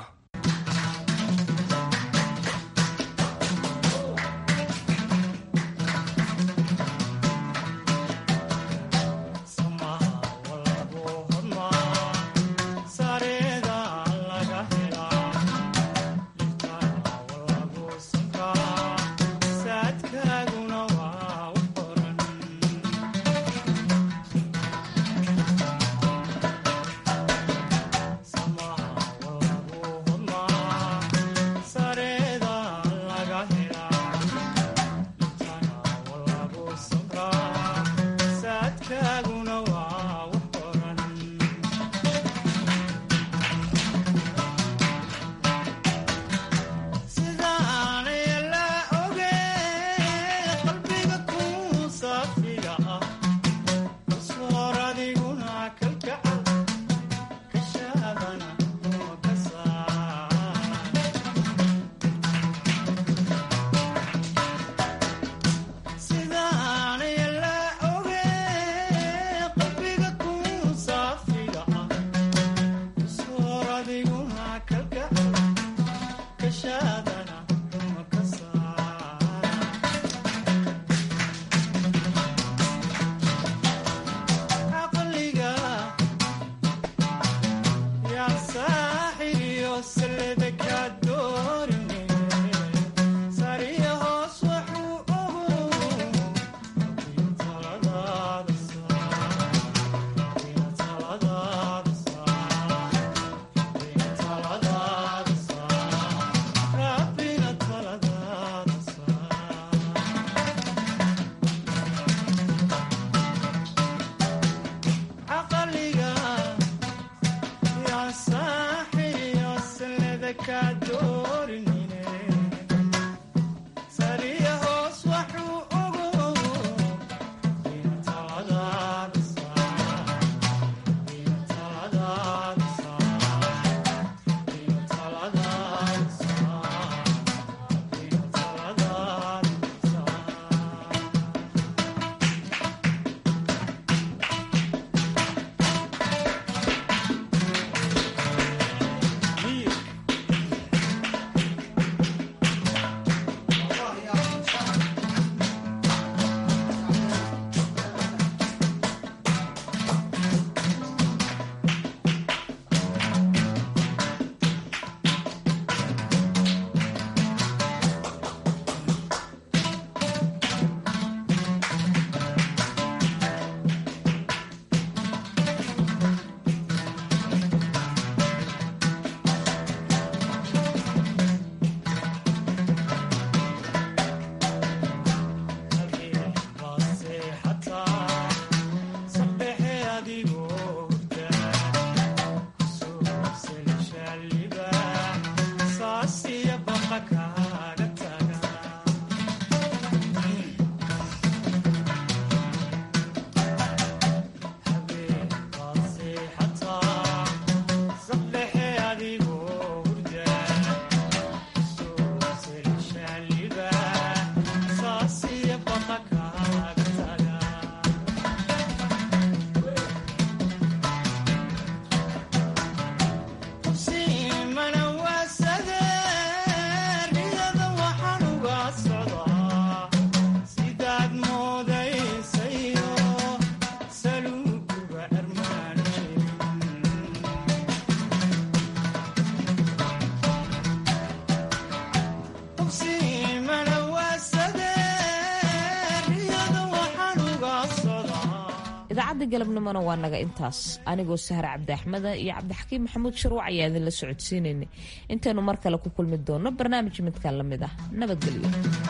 idaacadda galabnimona waa naga intaas anigoo sahar cabdi axmeda iyo cabdixakiim maxamuud sharwac ayaa idinla socodsiinaynay intaynu mar kale ku kulmi doono barnaamij midkan la mid ah nabadgelyo.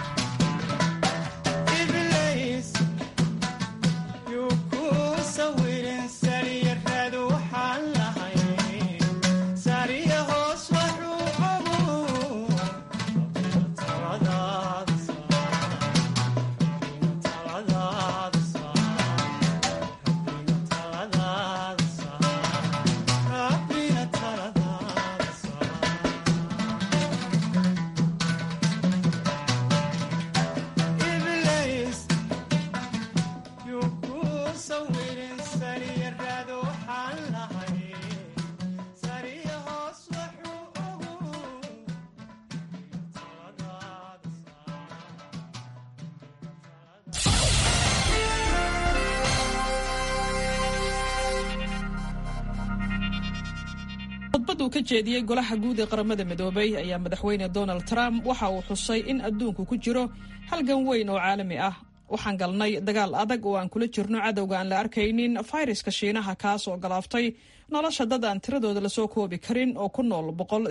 khudbad uu ka jeediyey golaha guud ee qaramada midoobay ayaa madaxweyne Donald Trump waxa uu xusay in adduunku ku jiro halgan weyn oo caalami ah. waxaan galnay dagaal adag oo aan kula jirno cadowga aan la arkaynin fayraska Shiinaha kaas oo galaaftay nolosha dad aan tiradooda la soo koobi karin oo ku nool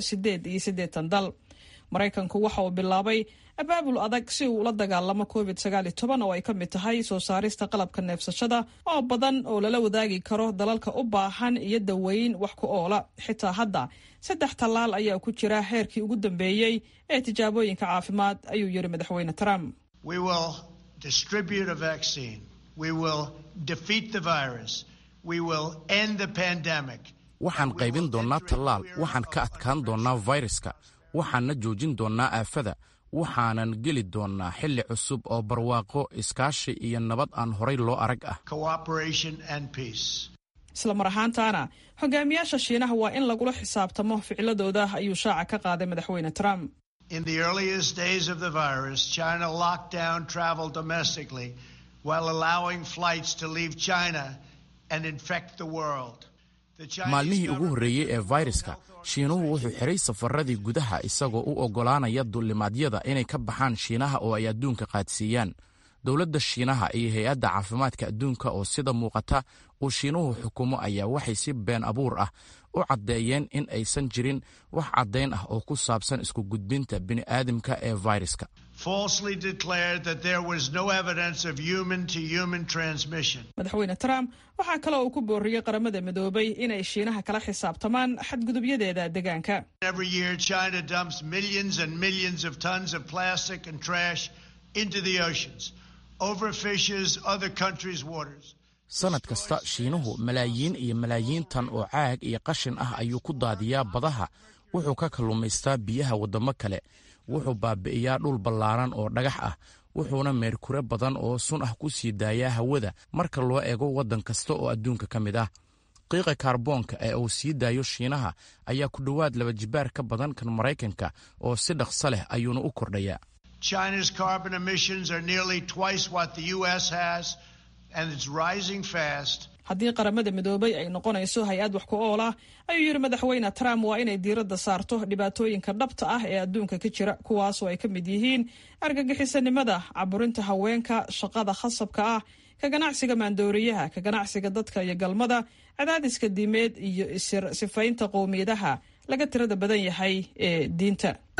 188 dal. Maraykanku waxa uu bilaabay abaabul adag si uu la dagaalamo COVID-19 oo ay ka mid tahay soo saarista qalabka neefsashada oo badan oo lala wadaagi karo dalalka u baahan iyo daweyn wax ku oola. xitaa hadda 3 tallaal ayaa ku jira heerkii ugu dambeeyay ee tijaabooyinka caafimaad ayuu yiri madaxweyne Trump. We will distribute a vaccine. We will defeat the virus. We will end the pandemic. waxaan qaybin doonaa tallaal, waxaan ka adkaan doonaa viruska, waxaanna joojin doonaa aafada, waxaanan geli doonaa xilli cusub oo barwaaqo, iskaashi iyo nabad aan horay loo arag ah. Cooperation and peace. isla mar ahaantaana hogaamiyaasha Shiinaha waa in lagula xisaabtamo ficiladooda ayuu shaaca ka qaaday madaxweyne Trump. In the earliest days of the virus, China locked down travel domestically while allowing flights to leave China and infect the world. maalmihii ugu horreeyey ee fayraska Shiinuhu wuxuu xiray safaradii gudaha isagoo u oggolaanaya duulimaadyada inay ka baxaan Shiinaha oo ay adduunka qaadsiiyaan. dowladda Shiinaha iyo hay'adda caafimaadka adduunka oo sida muuqata uu Shiinuhu xukumo ayaa waxay si been abuur ah u caddeeyeen in aysan jirin wax caddayn ah oo ku saabsan isku gudbinta bini'aadamka ee fayraska. Falsely declared that there was no evidence of human-to-human transmission. madaxweyne Trump waxa kale oo ku booriyay qaramada midoobay inay Shiinaha kala xisaabtamaan xadgudubyadeeda deegaanka. Every year China dumps millions and millions of tons of plastic and trash into the oceans, overfishes other countries' waters. sanad kasta Shiinuhu malaayiin iyo malaayiin tan oo caag iyo qashin ah ayuu ku daadiyaa badaha, wuxuu ka kalluumaystaa biyaha wadamo kale, wuxuu baabi'iyaa dhul ballaaran oo dhagax ah, wuxuuna meerkure badan oo sun ah ku sii daayaa hawada marka loo eego waddan kasta oo adduunka ka mid ah. qiiqa kaarboonka ee uu sii daayo Shiinaha ayaa ku dhowaad 2 jibaar ka badan kan Maraykanka oo si dhaqso leh ayuuna u kordhayaa. China's carbon emissions are nearly twice what the US has, and it's rising fast. haddii qaramada midoobay ay noqonayso hay-ad wax ku ool ah ayuu yiri madaxweyne Trump waa inay diiradda saarto dhibaatooyinka dhabta ah ee adduunka ka jira, kuwaas oo ay ka mid yihiin argagixisanimada, caburinta haweenka, shaqada khasabka ah, ka ganacsiga maandooriyaha, ka ganacsiga dadka iyo galmada, cadaadiska diimeed iyo sifaynta qowmiyadaha laga tirada badan yahay ee diinta.